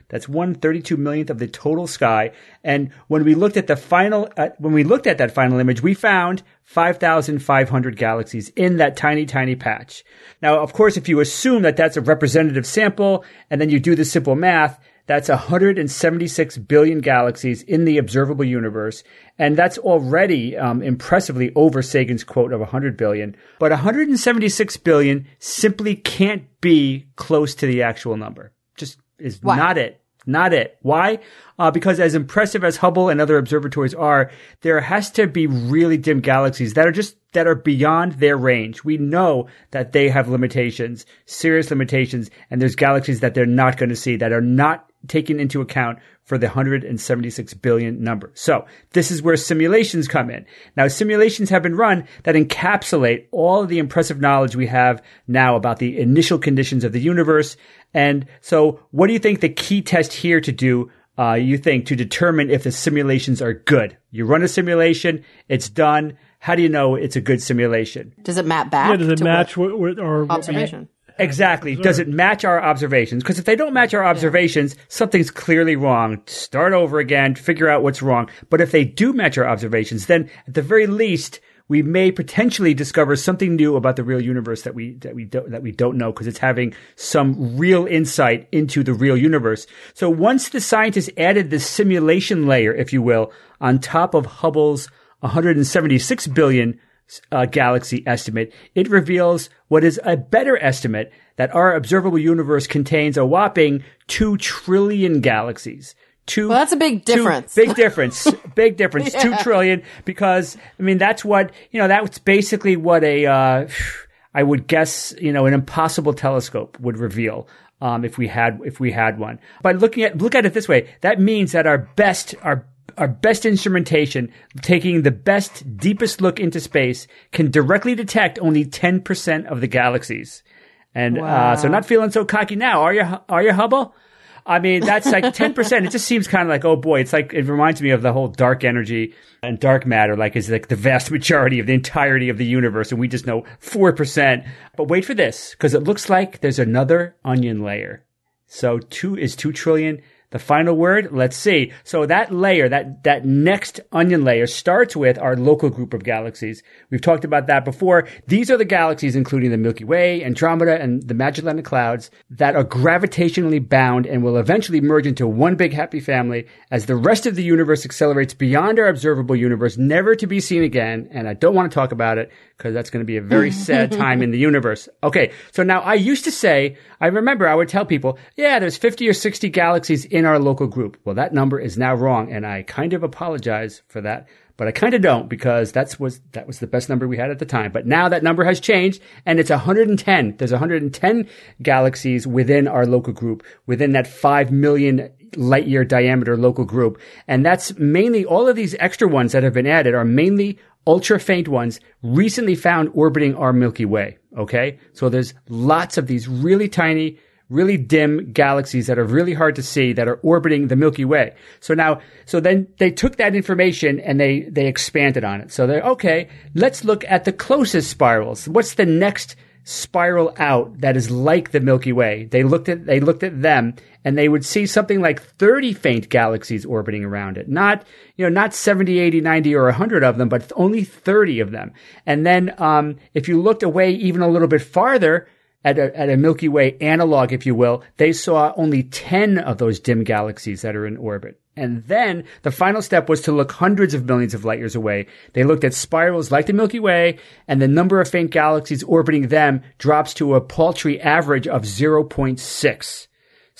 That's one thirty-two millionth of the total sky. And when we looked at the final, uh, when we looked at that final image, we found five thousand five hundred galaxies in that tiny, tiny patch. Now, of course, if you assume that that's a representative sample and then you do the simple math, that's one hundred seventy-six billion galaxies in the observable universe. And that's already um, impressively over Sagan's quote of one hundred billion. But one hundred seventy-six billion simply can't be close to the actual number. Just is Why? not it. Not it. Why? Uh, because as impressive as Hubble and other observatories are, there has to be really dim galaxies that are just, that are beyond their range. We know that they have limitations, serious limitations, and there's galaxies that they're not going to see, that are not taken into account for the one hundred seventy-six billion number. So this is where simulations come in. Now, simulations have been run that encapsulate all of the impressive knowledge we have now about the initial conditions of the universe. And so what do you think the key test here to do, uh, you think, to determine if the simulations are good? You run a simulation, it's done. How do you know it's a good simulation? Does it map back? Yeah, does it to match what- what, what or what we- observation? Exactly. Does it match our observations? Because if they don't match our observations, something's clearly wrong. Start over again, figure out what's wrong. But if they do match our observations, then at the very least, we may potentially discover something new about the real universe that we that we don't that we don't know, because it's having some real insight into the real universe. So once the scientists added this simulation layer, if you will, on top of Hubble's one hundred seventy-six billion Uh, galaxy estimate, it reveals what is a better estimate, that our observable universe contains a whopping two trillion galaxies. Two, Well, that's a big two- difference. big difference. Big difference. Yeah. Two trillion. Because, I mean, that's what, you know, that's basically what a, uh, I would guess, you know, an impossible telescope would reveal. Um, if we had, if we had one. But looking at, look at it this way, that means that our best, our Our best instrumentation, taking the best, deepest look into space, can directly detect only ten percent of the galaxies. And Wow. uh, so not feeling so cocky now, are you, are you, Hubble? I mean, that's like ten percent. It just seems kind of like, oh boy, it's like, it reminds me of the whole dark energy and dark matter, like is like the vast majority of the entirety of the universe. And we just know four percent. But wait for this, because it looks like there's another onion layer. So two is two trillion. The final word, let's see. So that layer, that, that next onion layer starts with our local group of galaxies. We've talked about that before. These are the galaxies, including the Milky Way, Andromeda, and the Magellanic Clouds, that are gravitationally bound and will eventually merge into one big happy family as the rest of the universe accelerates beyond our observable universe, never to be seen again. And I don't want to talk about it because that's going to be a very sad time in the universe. Okay. So now I used to say, I remember I would tell people, yeah, there's fifty or sixty galaxies in our local group. Well, that number is now wrong, and I kind of apologize for that, but I kind of don't, because that's was that was the best number we had at the time. But now that number has changed, and it's one hundred ten. There's one hundred ten galaxies within our local group, within that five million light year diameter local group, and that's mainly all of these extra ones that have been added are mainly ultra faint ones recently found orbiting our Milky Way. Okay, so there's lots of these really tiny, really dim galaxies that are really hard to see that are orbiting the Milky Way. So now, so then they took that information and they, they expanded on it. So they're, okay, let's look at the closest spirals. What's the next spiral out that is like the Milky Way? They looked at, they looked at them and they would see something like thirty faint galaxies orbiting around it. Not, you know, not seventy, eighty, ninety, or one hundred of them, but only thirty of them. And then, um, if you looked away even a little bit farther, At a, at a Milky Way analog, if you will, they saw only ten of those dim galaxies that are in orbit. And then the final step was to look hundreds of millions of light years away. They looked at spirals like the Milky Way, and the number of faint galaxies orbiting them drops to a paltry average of zero point six.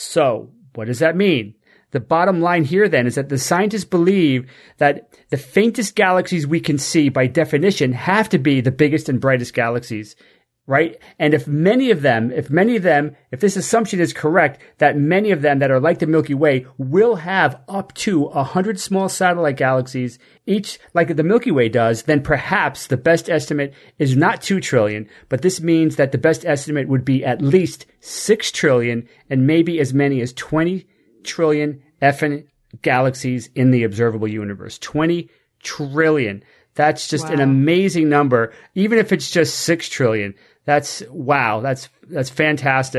So what does that mean? The bottom line here then is that the scientists believe that the faintest galaxies we can see by definition have to be the biggest and brightest galaxies. Right? And if many of them, if many of them, if this assumption is correct, that many of them that are like the Milky Way will have up to a hundred small satellite galaxies, each like the Milky Way does, then perhaps the best estimate is not two trillion, but this means that the best estimate would be at least six trillion and maybe as many as twenty trillion effing galaxies in the observable universe. twenty trillion. That's just Wow. an amazing number, even if it's just six trillion. That's wow. That's that's fantastic.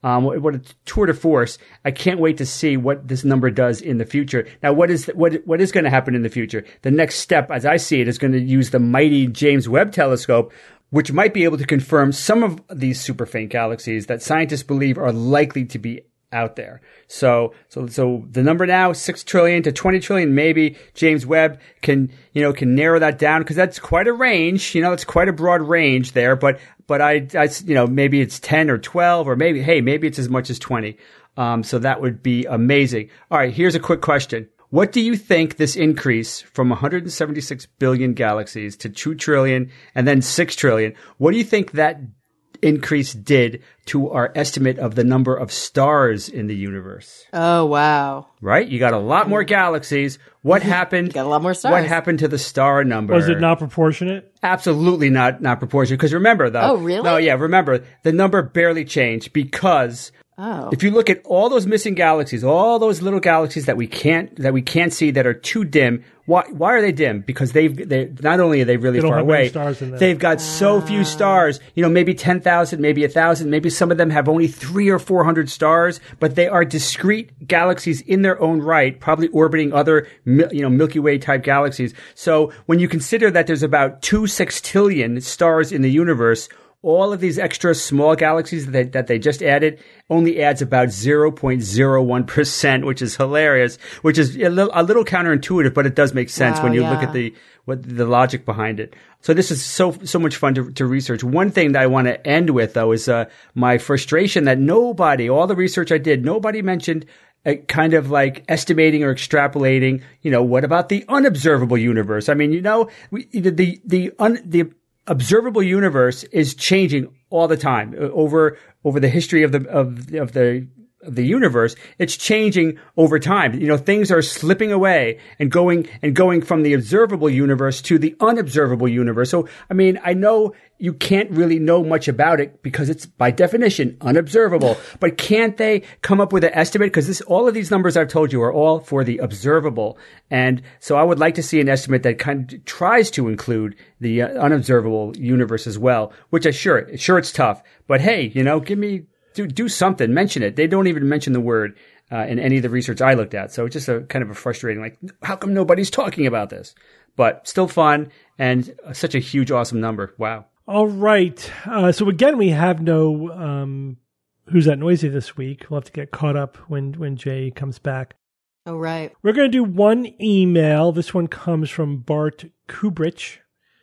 Um, what, what a tour de force. I can't wait to see what this number does in the future. Now, what is what what is going to happen in the future? The next step, as I see it, is going to use the mighty James Webb Telescope, which might be able to confirm some of these super faint galaxies that scientists believe are likely to be out there. So, so, so the number now, six trillion to twenty trillion, maybe James Webb can, you know, can narrow that down because that's quite a range. You know, it's quite a broad range there, but, but I, I, you know, maybe it's ten or twelve or maybe, hey, maybe it's as much as twenty. Um, so that would be amazing. All right. Here's a quick question. What do you think this increase from one hundred seventy-six billion galaxies to two trillion and then six trillion, what do you think that increase did to our estimate of the number of stars in the universe? Oh, wow. Right? You got a lot more galaxies. What happened? You got a lot more stars. What happened to the star number? Was it not proportionate? Absolutely not, not proportionate. Because remember, though. Oh, really? No, yeah, remember, the number barely changed because Oh. if you look at all those missing galaxies, all those little galaxies that we can't that we can't see that are too dim, why why are they dim? Because they've they not only are they really They don't far have many away, stars in them. they've got so few stars. You know, maybe ten thousand, maybe a thousand, maybe some of them have only three or four hundred stars, but they are discrete galaxies in their own right, probably orbiting other you know Milky Way type galaxies. So when you consider that there's about two sextillion stars in the universe, all of these extra small galaxies that they, that they just added only adds about zero point zero one percent, which is hilarious, which is a little, a little counterintuitive, but it does make sense Wow, when you yeah. look at the what the logic behind it. So this is so so much fun to, to research. One thing that I want to end with, though, is uh, my frustration that nobody, all the research I did, nobody mentioned uh, kind of like estimating or extrapolating, you know, what about the unobservable universe? I mean, you know, we, the the the, un, the observable universe is changing all the time over over the history of the of of the of the universe. It's changing over time. You know, things are slipping away and going and going from the observable universe to the unobservable universe. So, I mean, I know you can't really know much about it because it's by definition unobservable. But can't they come up with an estimate? Because this, all of these numbers I've told you are all for the observable, and so I would like to see an estimate that kind of tries to include the uh, unobservable universe as well. Which I sure, sure it's tough, but hey, you know, give me. Do do something. Mention it. They don't even mention the word uh, in any of the research I looked at. So it's just a kind of a frustrating, like, how come nobody's talking about this? But still fun and such a huge, awesome number. Wow. All right. Uh, so again, we have no um, Who's That Noisy this week. We'll have to get caught up when, when Jay comes back. Oh, right. We're going to do one email. This one comes from Bart Kubrich.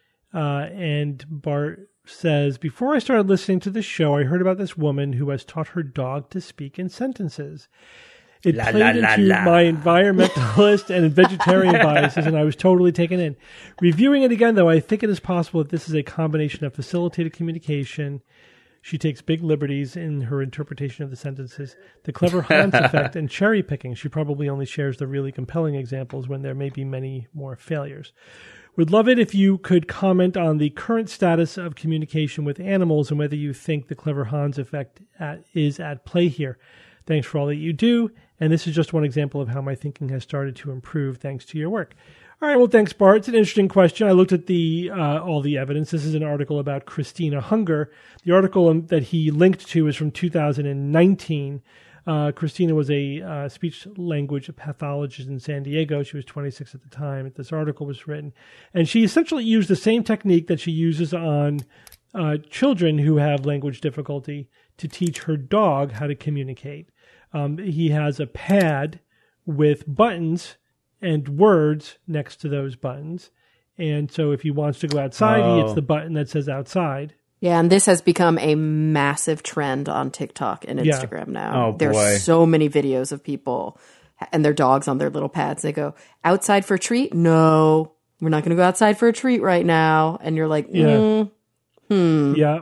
Uh, and Bart says, before I started listening to the show, I heard about this woman who has taught her dog to speak in sentences. It La, played la, la, into la. my environmentalist and vegetarian biases, and I was totally taken in. Reviewing it again, though, I think it is possible that this is a combination of facilitated communication. She takes big liberties in her interpretation of the sentences, the clever Hans effect, and cherry picking. She probably only shares the really compelling examples when there may be many more failures. Would love it if you could comment on the current status of communication with animals and whether you think the clever Hans effect at, is at play here. Thanks for all that you do. And this is just one example of how my thinking has started to improve thanks to your work. All right. Well, thanks, Bart. It's an interesting question. I looked at the uh, all the evidence. This is an article about Christina Hunger. The article that he linked to is from two thousand nineteen. Uh, Christina was a uh, speech language pathologist in San Diego. She was twenty-six at the time that this article was written. And she essentially used the same technique that she uses on uh, children who have language difficulty to teach her dog how to communicate. Um, he has a pad with buttons and words next to those buttons. And so if he wants to go outside, Oh. he hits the button that says outside. Yeah, and this has become a massive trend on TikTok and Yeah. Instagram now. Oh, There's boy. so many videos of people and their dogs on their little pads. They go, outside for a treat? No, we're not going to go outside for a treat right now. And you're like, Yeah. mm, hmm. Yeah.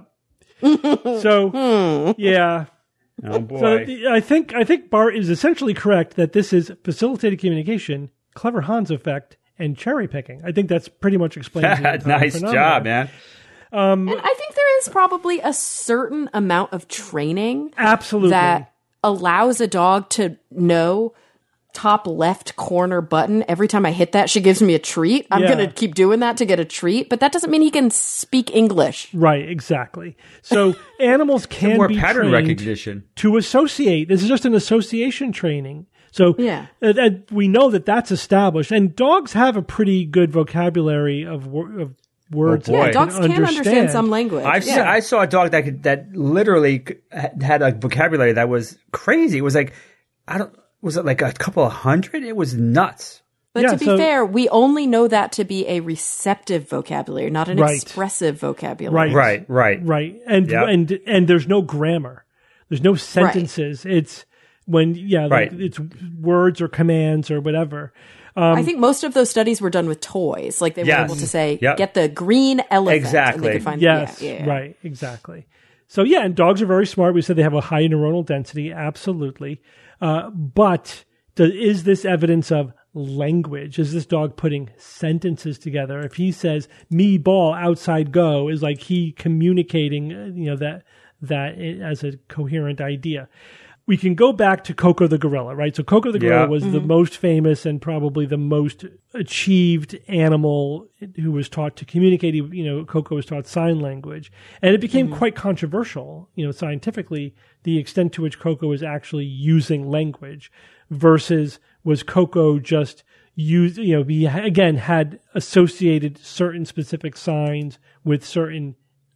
So, yeah. Oh boy. So th- I think I think Bart is essentially correct that this is facilitated communication, clever Hans effect, and cherry picking. I think that's pretty much explains the entire Nice phenomenon. job, man. And I think there is probably a certain amount of training Absolutely. that allows a dog to know top left corner button. Every time I hit that, she gives me a treat. I'm Yeah. going to keep doing that to get a treat, but that doesn't mean he can speak English. Right, exactly. So animals can More be pattern trained recognition. to associate. This is just an association training. So Yeah. uh, and we know that that's established. And dogs have a pretty good vocabulary of, wor- of words. Oh, boy. that Yeah, they Dogs can understand. understand some language. I've yeah. seen, I saw a dog that could, that literally had a vocabulary that was crazy. It was like, I don't, was it like a couple of hundred? It was nuts. But Yeah, to be so- fair, we only know that to be a receptive vocabulary, not an Right. expressive vocabulary. Right. Right, right. Right. And Yep. and and there's no grammar. There's no sentences. It's when yeah, like Right. it's words or commands or whatever. Um, I think most of those studies were done with toys. Like they Yes. were able to say, Yep. get the green elephant. And Exactly. they could find, Yes, yeah, yeah. right, exactly. So yeah, and dogs are very smart. We said they have a high neuronal density, absolutely. Uh, but do, is this evidence of language? Is this dog putting sentences together? If he says "me ball outside go," is like he communicating, uh, you know, that that i- as a coherent idea. We can go back to Coco the gorilla, right? So Coco the gorilla Yeah. was the most famous and probably the most achieved animal who was taught to communicate. He- You know, Coco was taught sign language, and it became quite controversial, you know, scientifically, the extent to which Coco was actually using language versus was Coco just used, you know, he again had associated certain specific signs with certain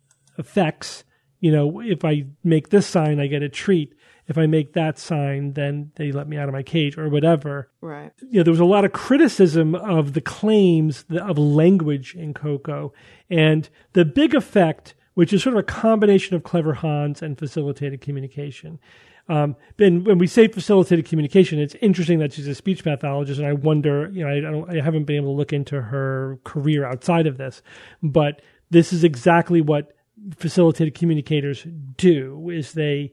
effects. You know, if I make this sign, I get a treat. If I make that sign, then they let me out of my cage or whatever. Right. You know, there was a lot of criticism of the claims of language in Coco. And the big effect, which is sort of a combination of Clever Hans and facilitated communication. Um, and when we say facilitated communication, it's interesting that she's a speech pathologist, and I wonder, you know, I, I, don't, I haven't been able to look into her career outside of this, but this is exactly what facilitated communicators do, is they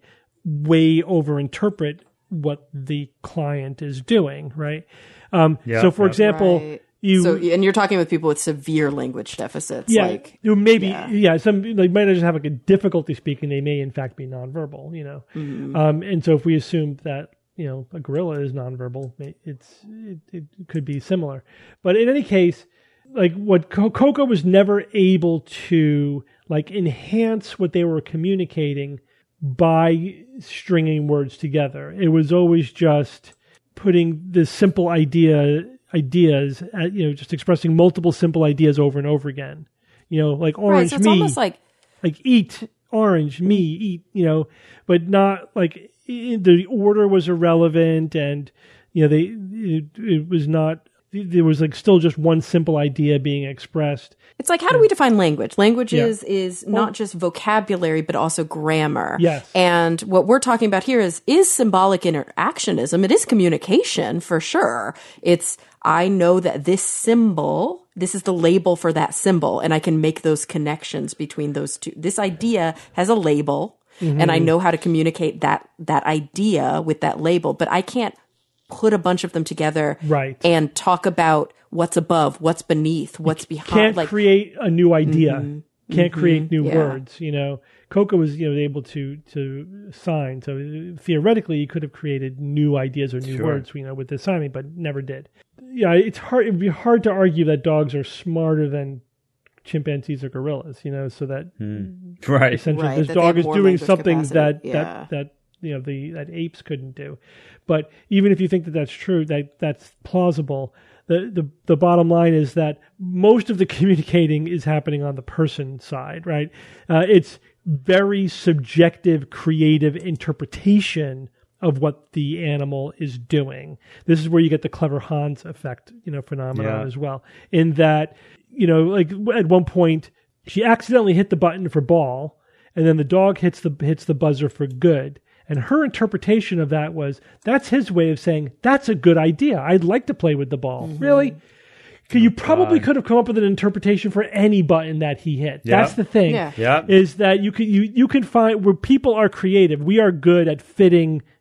way over interpret what the client is doing, right? Um, Yeah, so, for yeah. example, Right. you So, and you're talking with people with severe language deficits. yeah, Like, you maybe yeah. yeah. Some like might not just have like a difficulty speaking. They may in fact be nonverbal. You know, Mm-hmm. um, and so if we assume that you know a gorilla is nonverbal, may- it's it, it could be similar. But in any case, like what Co- Coco was never able to like enhance what they were communicating by stringing words together. It was always just putting this simple idea ideas, uh, you know, just expressing multiple simple ideas over and over again. You know, like right. orange So it's me, almost like, like eat orange me eat. You know, but not like i- the order was irrelevant, and you know they it, it was not. There was like still just one simple idea being expressed. it's like, how do we define language? Language Yeah. is, is not just vocabulary, but also grammar. Yes. And what we're talking about here is, is symbolic interactionism. It is communication for sure. It's, I know that this symbol, this is the label for that symbol, and I can make those connections between those two. This idea has a label, and I know how to communicate that, that idea with that label, but I can't put a bunch of them together Right. and talk about what's above, what's beneath, what's behind. Can't Like, create a new idea. Can't create new Yeah. words. You know, Coco was you know able to to sign. So theoretically, he could have created new ideas or new Sure. words. You know, with the signing, but never did. Yeah, it's hard. It'd be hard to argue that dogs are smarter than chimpanzees or gorillas. You know, so that Right. essentially Right, this that they dog have is more doing language something capacity. that Yeah. that that you know the that apes couldn't do. But even if you think that that's true, that that's plausible. The, the the bottom line is that most of the communicating is happening on the person side, right? Uh, it's very subjective, creative interpretation of what the animal is doing. This is where you get the Clever Hans effect, you know, phenomenon Yeah. as well. In that, you know, like at one point she accidentally hit the button for ball, and then the dog hits the hits the buzzer for good. And her interpretation of that was, that's his way of saying, that's a good idea. I'd like to play with the ball. Really? 'Cause you probably could have come up with an interpretation for any button that he hit. Yeah. That's the thing. Yeah. Yeah. Is that you can you you can find where people are creative. We are good at fitting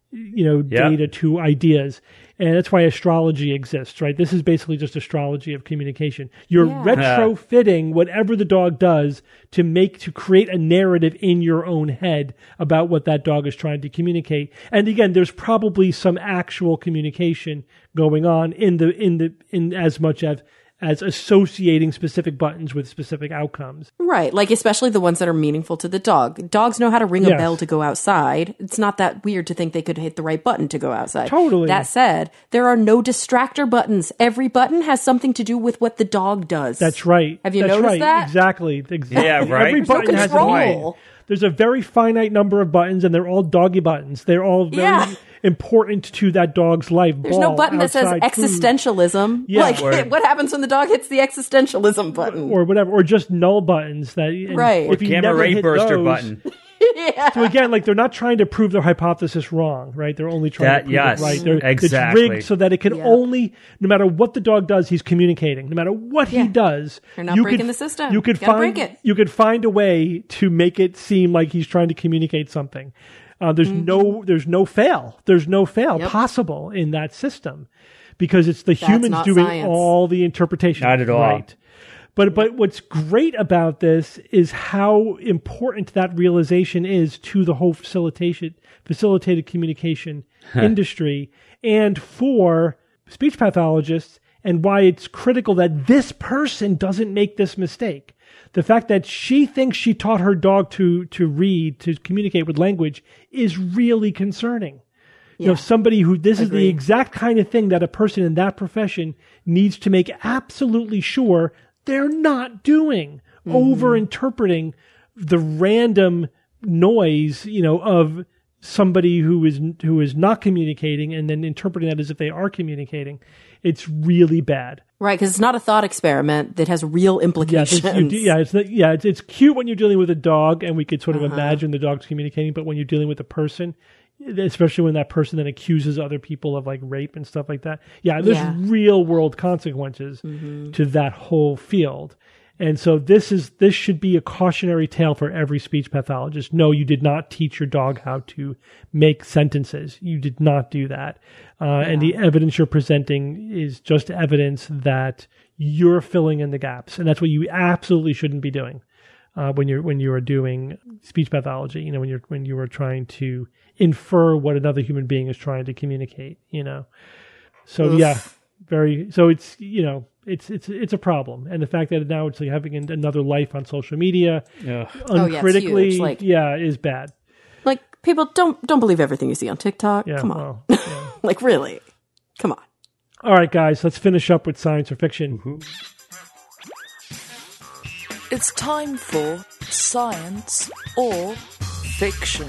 you know, Yep. data to ideas. And that's why astrology exists, right? This is basically just astrology of communication. You're Yeah. retrofitting whatever the dog does to make, to create a narrative in your own head about what that dog is trying to communicate. And again, there's probably some actual communication going on in the, in the, in as much as, as associating specific buttons with specific outcomes. Right. Like, especially the ones that are meaningful to the dog. Dogs know how to ring a Yes. bell to go outside. It's not that weird to think they could hit the right button to go outside. Totally. That said, there are no distractor buttons. Every button has something to do with what the dog does. That's right. Have you That's noticed right. that? Exactly. Exactly. Yeah, right. Every There's no button has a control. point. There's a very finite number of buttons, and they're all doggy buttons. They're all very Yeah. important to that dog's life. There's no Ball, button that says outside food, existentialism. Yeah. Like, Or- what happens when the dog hits the existentialism button? or whatever, or just null buttons. That and Right. If you Gamma never ray hit burster those, button. Yeah. So again, like they're not trying to prove their hypothesis wrong, right? They're only trying That- to prove yes, it right. They're, exactly. It's rigged so that it can Yeah. only, no matter what the dog does, he's communicating. No matter what Yeah. he does, You're not you breaking could, the system. You could Gotta find break it. you could find a way to make it seem like he's trying to communicate something. Uh, there's no there's no fail. There's no fail Mm-hmm. Yep. possible in that system because it's the humans not doing science. all the interpretation. Not at all. Right. But but what's great about this is how important that realization is to the whole facilitation facilitated communication industry and for speech pathologists, and why it's critical that this person doesn't make this mistake. The fact that she thinks she taught her dog to to read, to communicate with language, is really concerning. You know, Yeah. somebody who, this is the Agree. exact kind of thing that a person in that profession needs to make absolutely sure they're not doing, Mm-hmm. over interpreting the random noise, you know, of somebody who is who is not communicating and then interpreting that as if they are communicating. It's really bad. Right, because it's not a thought experiment that has real Yeah, implications. it's, you, do- yeah, it's not- yeah, it's, it's cute when you're dealing with a dog, and we could sort of Uh-huh. imagine the dog's communicating. But when you're dealing with a person, especially when that person then accuses other people of like rape and stuff like that, yeah, there's Yeah. real world consequences to that whole field. And so this is this should be a cautionary tale for every speech pathologist. No, you did not teach your dog how to make sentences. You did not do that. Uh, And the evidence you're presenting is just evidence that you're filling in the gaps, and that's what you absolutely shouldn't be doing uh, when you're when you are doing speech pathology. You know, when you're when you are trying to infer what another human being is trying to communicate. You know, so Oof. yeah, very. So it's you know. It's it's it's a problem, and the fact that now it's like having an- another life on social media, Ugh. Oh, yeah, it's uncritically, huge, like- yeah, is bad. Like, people don't don't believe everything you see on TikTok. Yeah, Come on. well, yeah. Like, really? Come on. All right, guys, let's finish up with science or fiction. It's time for science or fiction.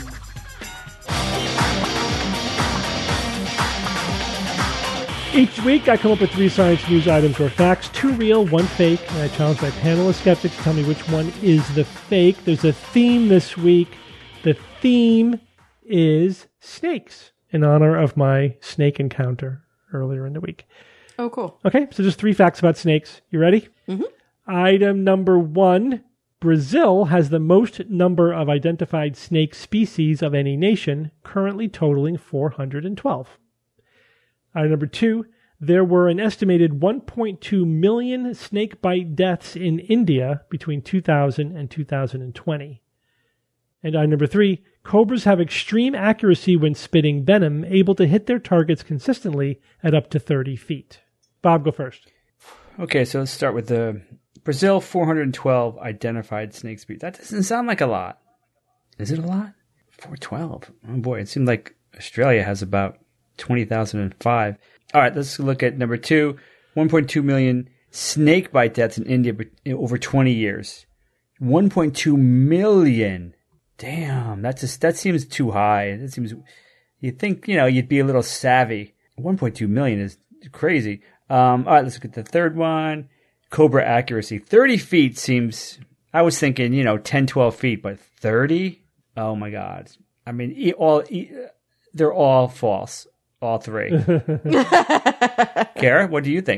Each week, I come up with three science news items or facts, two real, one fake, and I challenge my panel of skeptics to tell me which one is the fake. There's a theme this week. The theme is snakes, in honor of my snake encounter earlier in the week. Oh, cool. Okay, so just three facts about snakes. You ready? Mm-hmm. Item number one, Brazil has the most number of identified snake species of any nation, currently totaling four hundred twelve. Item number two, there were an estimated one point two million snake bite deaths in India between two thousand and two thousand twenty. And item number three, cobras have extreme accuracy when spitting venom, able to hit their targets consistently at up to thirty feet. Bob, go first. Okay, so let's start with the Brazil four hundred twelve identified snake species. That doesn't sound like a lot. Is it a lot? four twelve. Oh boy, it seemed like Australia has about twenty thousand five. All right, let's look at number two. one point two million snake bite deaths in India over twenty years. one point two million. Damn, that's just, that seems too high. That seems, you'd think, you know, you'd be a little savvy. one point two million is crazy. Um, all right, let's look at the third one. Cobra accuracy. thirty feet seems, I was thinking, you know, ten, twelve feet, but thirty? Oh my God. I mean, e- all, e- they're all false. All three. Kara, what do you think?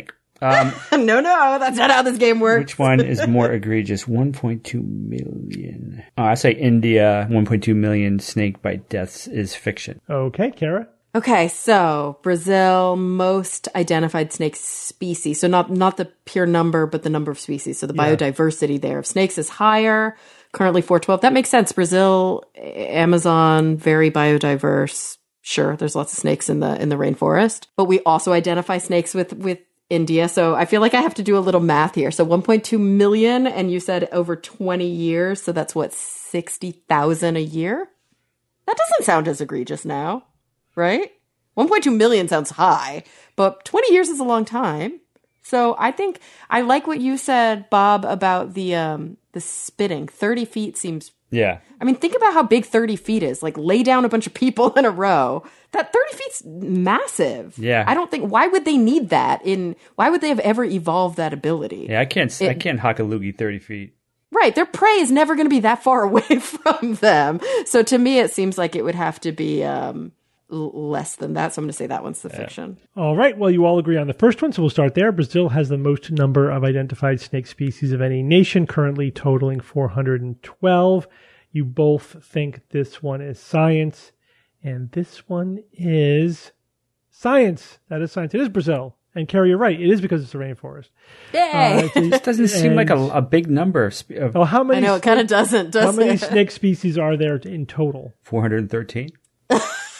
Um, no, no, that's not how this game works. which one is more egregious? one point two million. Oh, I say India, one point two million snake bite deaths is fiction. Okay, Kara. Okay, so Brazil, most identified snake species. So not not the pure number, but the number of species. So the Yeah. biodiversity there of snakes is higher. Currently four twelve. That makes sense. Brazil, Amazon, very biodiverse. Sure, there's lots of snakes in the in the rainforest, but we also identify snakes with with India. So I feel like I have to do a little math here. So one point two million, and you said over twenty years. So that's what, sixty thousand a year? That doesn't sound as egregious now, right? one point two million sounds high, but twenty years is a long time. So I think I like what you said, Bob, about the um, the spitting. thirty feet seems. Yeah. I mean, think about how big thirty feet is. Like, lay down a bunch of people in a row. That thirty feet's massive. Yeah. I don't think. Why would they need that? In why would they have ever evolved that ability? Yeah, I can't. I It- can't hock a loogie thirty feet. Right. Their prey is never going to be that far away from them. So to me, it seems like it would have to be um, l- less than that. So I'm going to say that one's the fiction. All right. Well, you all agree on the first one, so we'll start there. Brazil has the most number of identified snake species of any nation, currently totaling four hundred twelve. You both think this one is science, and this one is science. That is science. It is Brazil. And Carrie, you're right. It is because it's a rainforest. Yay! Uh, This doesn't seem like a, and- a big number of, spe- of Oh, how I many? know it kind of doesn't, How does many it? snake species are there in total? four hundred thirteen. uh,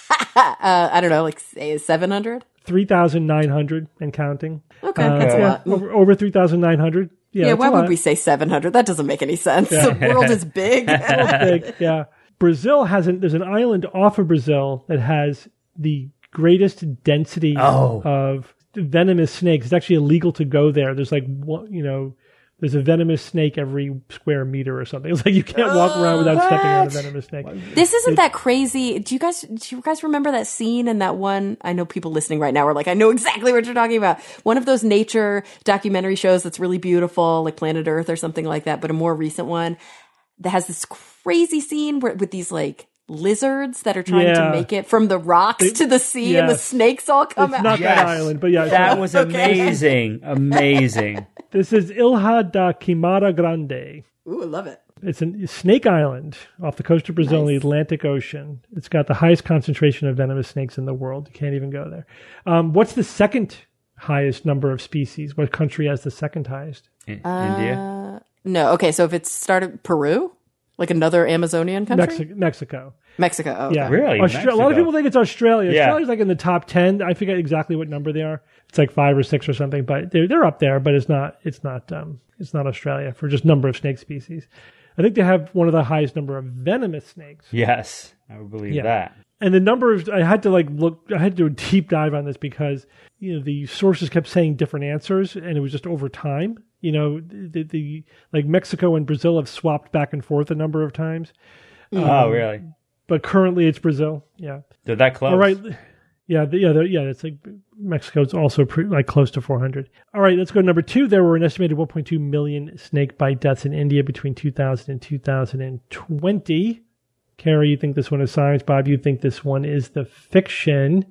I don't know, like say seven hundred? Three thousand nine hundred and counting. Okay, Uh, that's a yeah, lot. Over, over three thousand nine hundred. Yeah, Yeah, that's why a would lot. we say seven hundred? That doesn't make any sense. The world is big. Big, yeah. Brazil has an there's an island off of Brazil that has the greatest density Oh. of venomous snakes. It's actually illegal to go there. There's like one, you know, there's a venomous snake every square meter or something. It's like you can't walk around without stepping on a venomous snake. This isn't that crazy. Do you guys do you guys remember that scene in that one? I know people listening right now are like, I know exactly what you're talking about. One of those nature documentary shows that's really beautiful, like Planet Earth or something like that, but a more recent one that has this crazy scene where with these like lizards that are trying Yeah. to make it from the rocks to the sea, and the yes. snakes all come It's out. not Yes. that island, but yeah, That was Okay. amazing. Amazing. this is Ilha da Quimara Grande. Ooh, I love it. It's a snake island off the coast of Brazil in the Atlantic Ocean. It's got the highest concentration of venomous snakes in the world. You can't even go there. Um, what's the second highest number of species? What country has the second highest? In- India. No, okay, so if it's started Peru, like another Amazonian country, Mexico. Mexico. Mexico. Oh, okay. Yeah, Really? Austra- a lot of Mexico? people think it's Australia. Yeah. Australia's like in the top ten. I forget exactly what number they are. It's like five or six or something, but they're they're up there. But it's not. It's not. Um, it's not Australia for just number of snake species. I think they have one of the highest number of venomous snakes. Yes, I would believe Yeah. that. And the numbers, I had to like look, I had to do a deep dive on this because, you know, the sources kept saying different answers and it was just over time. You know, the, the like Mexico and Brazil have swapped back and forth a number of times, Oh, really? but currently it's Brazil. Yeah. They're that close. All right. Yeah. The, yeah. The, yeah. It's like Mexico's also pre, like close to four hundred. All right. Let's go to number two. There were an estimated one point two million snake bite deaths in India between two thousand and two thousand twenty. Carrie, you think this one is science. Bob, you think this one is the fiction.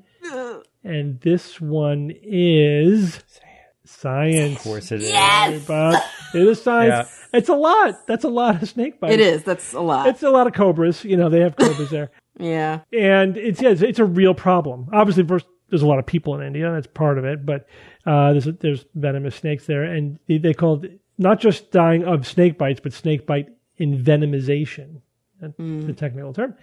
And this one is science. Of course it is. Yes! Bob, it is science. It's a lot. That's a lot of snake bites. It is. That's a lot. It's a lot of cobras. You know, they have cobras there. yeah. And it's, yeah, it's, it's a real problem. Obviously, first, there's a lot of people in India. That's part of it. But uh, there's, there's venomous snakes there. And they, they call it not just dying of snake bites, but snake bite envenomization. That's the technical term.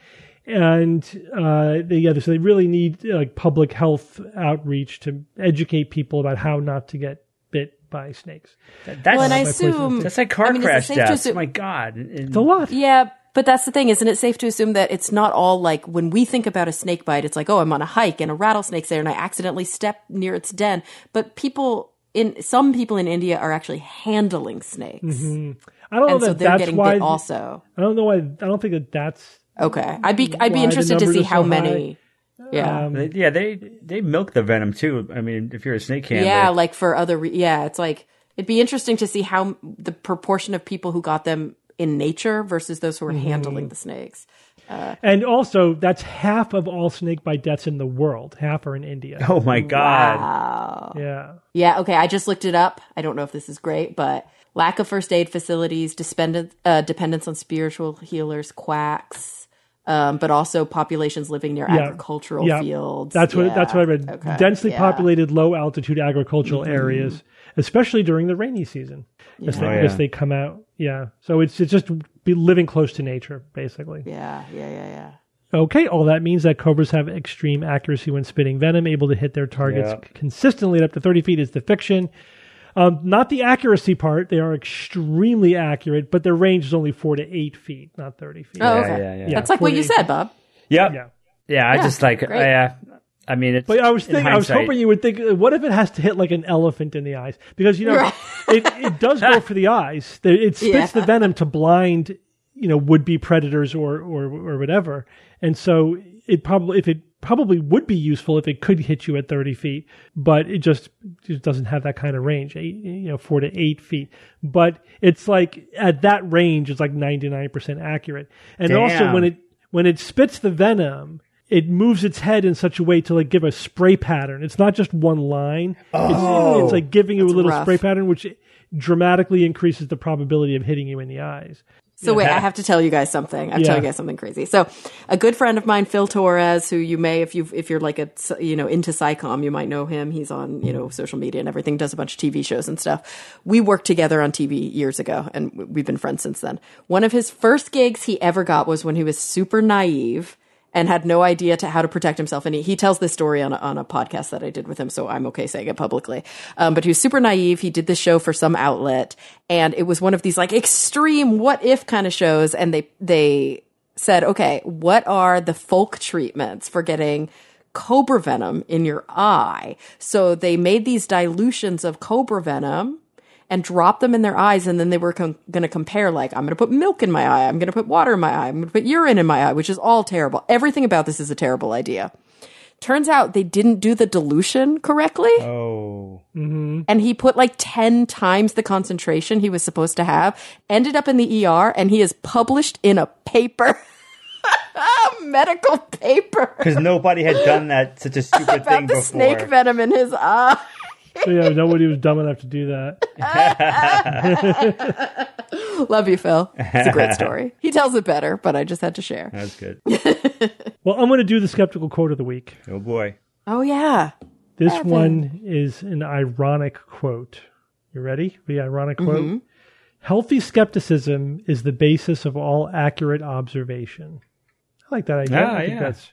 And uh, they, yeah, so they really need uh, like public health outreach to educate people about how not to get bit by snakes. That- That's, Well, and I my poison assume that's like car I mean, is it crash safe to deaths. assume- My God. And- It's a lot. Yeah, but that's the thing. Isn't it safe to assume that it's not all like when we think about a snake bite, it's like, oh, I'm on a hike and a rattlesnake's there and I accidentally step near its den. But people in some people in India are actually handling snakes. I don't know And so that they're that's getting why. bit also. I don't know why. I don't think that that's. Okay. I'd be I'd be Why the interested to numbers see are how so many. Yeah. Um, They- yeah, they they milk the venom too. I mean, if you're a snake handler. Yeah, like for other, re- yeah, it's like, it'd be interesting to see how the proportion of people who got them in nature versus those who are Mm-hmm. handling the snakes. Uh, And also, that's half of all snake bite deaths in the world. Half are in India. Oh my God. wow. Yeah. Yeah, okay, I just looked it up. I don't know if this is great, but lack of first aid facilities, dependence, uh, dependence on spiritual healers, quacks, um, but also populations living near Yeah. agricultural Yeah. fields. That's what Yeah, that's what I read. okay, Densely yeah. populated, low altitude agricultural areas, especially during the rainy season, because they, Oh, because yeah. they come out. Yeah, so it's it's just be living close to nature, basically. Yeah, yeah, yeah, yeah. Okay, all that means that cobras have extreme accuracy when spitting venom, able to hit their targets Yeah. consistently at up to thirty feet is the fiction. Um, not the accuracy part. They are extremely accurate, but their range is only four to eight feet, not thirty feet. Oh, Yeah, okay. yeah, yeah. That's like what you forty-eight said, Bob. Yep. Yeah. Yeah. I Yeah, just like, great. I, uh, I mean, it's. But I was in thinking, I was hindsight- hoping you would think, uh, what if it has to hit like an elephant in the eyes? Because, you know, Right. it, it does go for the eyes. There- It spits Yeah. the venom to blind, you know, would-be predators or, or, or whatever. And so it probably, if it probably would be useful if it could hit you at thirty feet, but it just, just doesn't have that kind of range, eight, you know, four to eight feet. But it's like at that range, it's like ninety-nine percent accurate. And also Damn. when it, when it spits the venom, it moves its head in such a way to like give a spray pattern. It's not just one line. Oh. It's, it's like giving you a little rough. spray pattern, which dramatically increases the probability of hitting you in the eyes. So wait, I have to tell you guys something. I'm Yeah. telling you guys something crazy. So a good friend of mine, Phil Torres, who you may, if you if you're like a you know into SciComm, you might know him. He's on you know social media and everything. Does a bunch of T V shows and stuff. We worked together on T V years ago, and we've been friends since then. One of his first gigs he ever got was when he was super naive and had no idea to how to protect himself. And he, he tells this story on a, on a podcast that I did with him, so I'm okay saying it publicly. Um, but he was super naive. He did this show for some outlet, and it was one of these like extreme what if kind of shows. And they they said, okay, what are the folk treatments for getting cobra venom in your eye? So they made these dilutions of cobra venom and dropped them in their eyes, and then they were com- going to compare, like, I'm going to put milk in my eye, I'm going to put water in my eye, I'm going to put urine in my eye, which is all terrible. Everything about this is a terrible idea. Turns out they didn't do the dilution correctly, Oh. and he put like ten times the concentration he was supposed to have, ended up in the E R, and he is published in a paper, a medical paper, Because nobody had done that, such a stupid about thing the before. snake venom in his eye. So yeah, nobody was dumb enough to do that. Love you, Phil. It's a great story. He tells it better, but I just had to share. That's good. Well, I'm going to do the skeptical quote of the week. Oh boy. Oh, yeah. This Evan. one is an ironic quote. You ready? The ironic quote. Healthy skepticism is the basis of all accurate observation. I like that idea. Ah, I think yeah. that's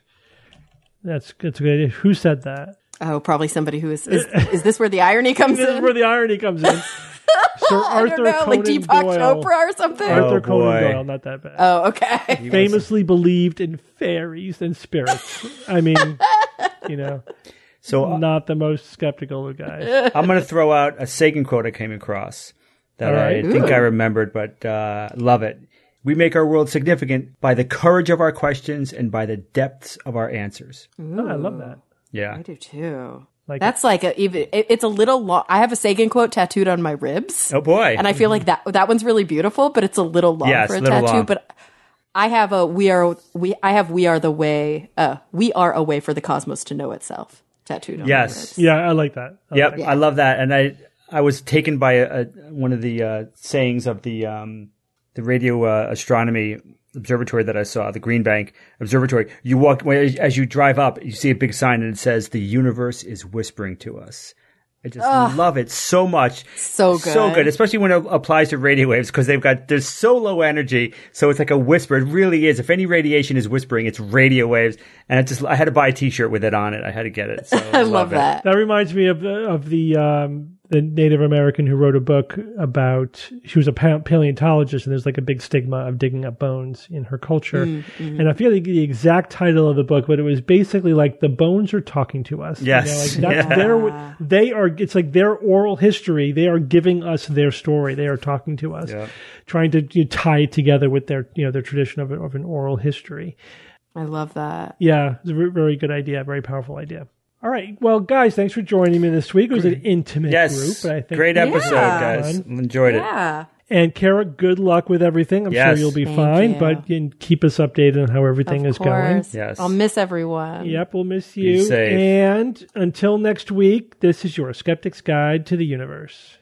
that's that's a good idea. Who said that? Oh, probably somebody who is. Is, is this where the irony comes This is in? where the irony comes in. Sir I Arthur don't know, Conan like Deepak Doyle. Chopra or something. Arthur Oh, Conan boy. Doyle, not that bad. Oh, okay. Famously believed in fairies and spirits. I mean, you know, So uh, not the most skeptical of guys. I'm going to throw out a Sagan quote I came across that All right. I think Ooh. I remembered, but uh, love it. We make our world significant by the courage of our questions and by the depths of our answers. Oh, I love that. Yeah. I do too. Like That's like a even. It, it's a little long. I have a Sagan quote tattooed on my ribs. Oh boy. And I feel like that that one's really beautiful, but it's a little long Yeah, for a it's a little tattoo. long. But I have a we are we I have we are the way uh we are a way for the cosmos to know itself tattooed on Yes. my ribs. Yeah, I like that. I Yep, like that. I love that, and I I was taken by a, a, one of the uh, sayings of the um, the radio uh, astronomy observatory that I saw, the Green Bank Observatory. You walk as you drive up, you see a big sign, and it says, "The universe is whispering to us." I just love it so much. So good. So good, especially when it applies to radio waves, because they've got, they're so low energy. So it's like a whisper. It really is. If any radiation is whispering, it's radio waves. And it just, I had to buy a t-shirt with it on it. I had to get it. So I love it. that. That reminds me of the, of the um, the Native American who wrote a book about, she was a pa- paleontologist, and there's like a big stigma of digging up bones in her culture. Mm-hmm. And I forget the, the exact title of the book, but it was basically like the bones are talking to us. You Yes. know, like that's Yeah. their, they are, it's like their oral history. They are giving us their story. They are talking to us, Yeah. trying to you know, tie it together with their, you know, their tradition of, of an oral history. I love that. Yeah, it's a very, very good idea, very powerful idea. All right, well, guys, thanks for joining me this week. It was an intimate Yes. group, but I think Great episode, Yeah. guys. Enjoyed it. Yeah. And Kara, good luck with everything. I'm Yes. sure you'll be Thank fine, you. but you can keep us updated on how everything Of is going. course. Yes. I'll miss everyone. Yep, we'll miss you. safe. And until next week, this is your Skeptic's Guide to the Universe.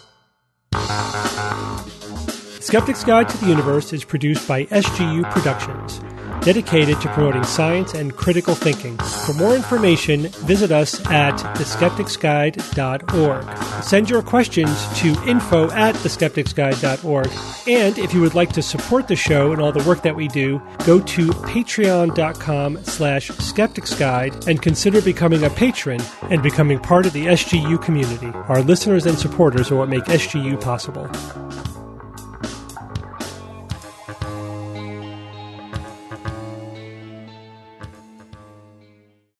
Skeptic's Guide to the Universe is produced by S G U Productions, dedicated to promoting science and critical thinking. For more information, visit us at the skeptics guide dot org. Send your questions to info at the skeptics guide dot org. And if you would like to support the show and all the work that we do, go to patreon.com slash skepticsguide and consider becoming a patron and becoming part of the S G U community. Our listeners and supporters are what make S G U possible.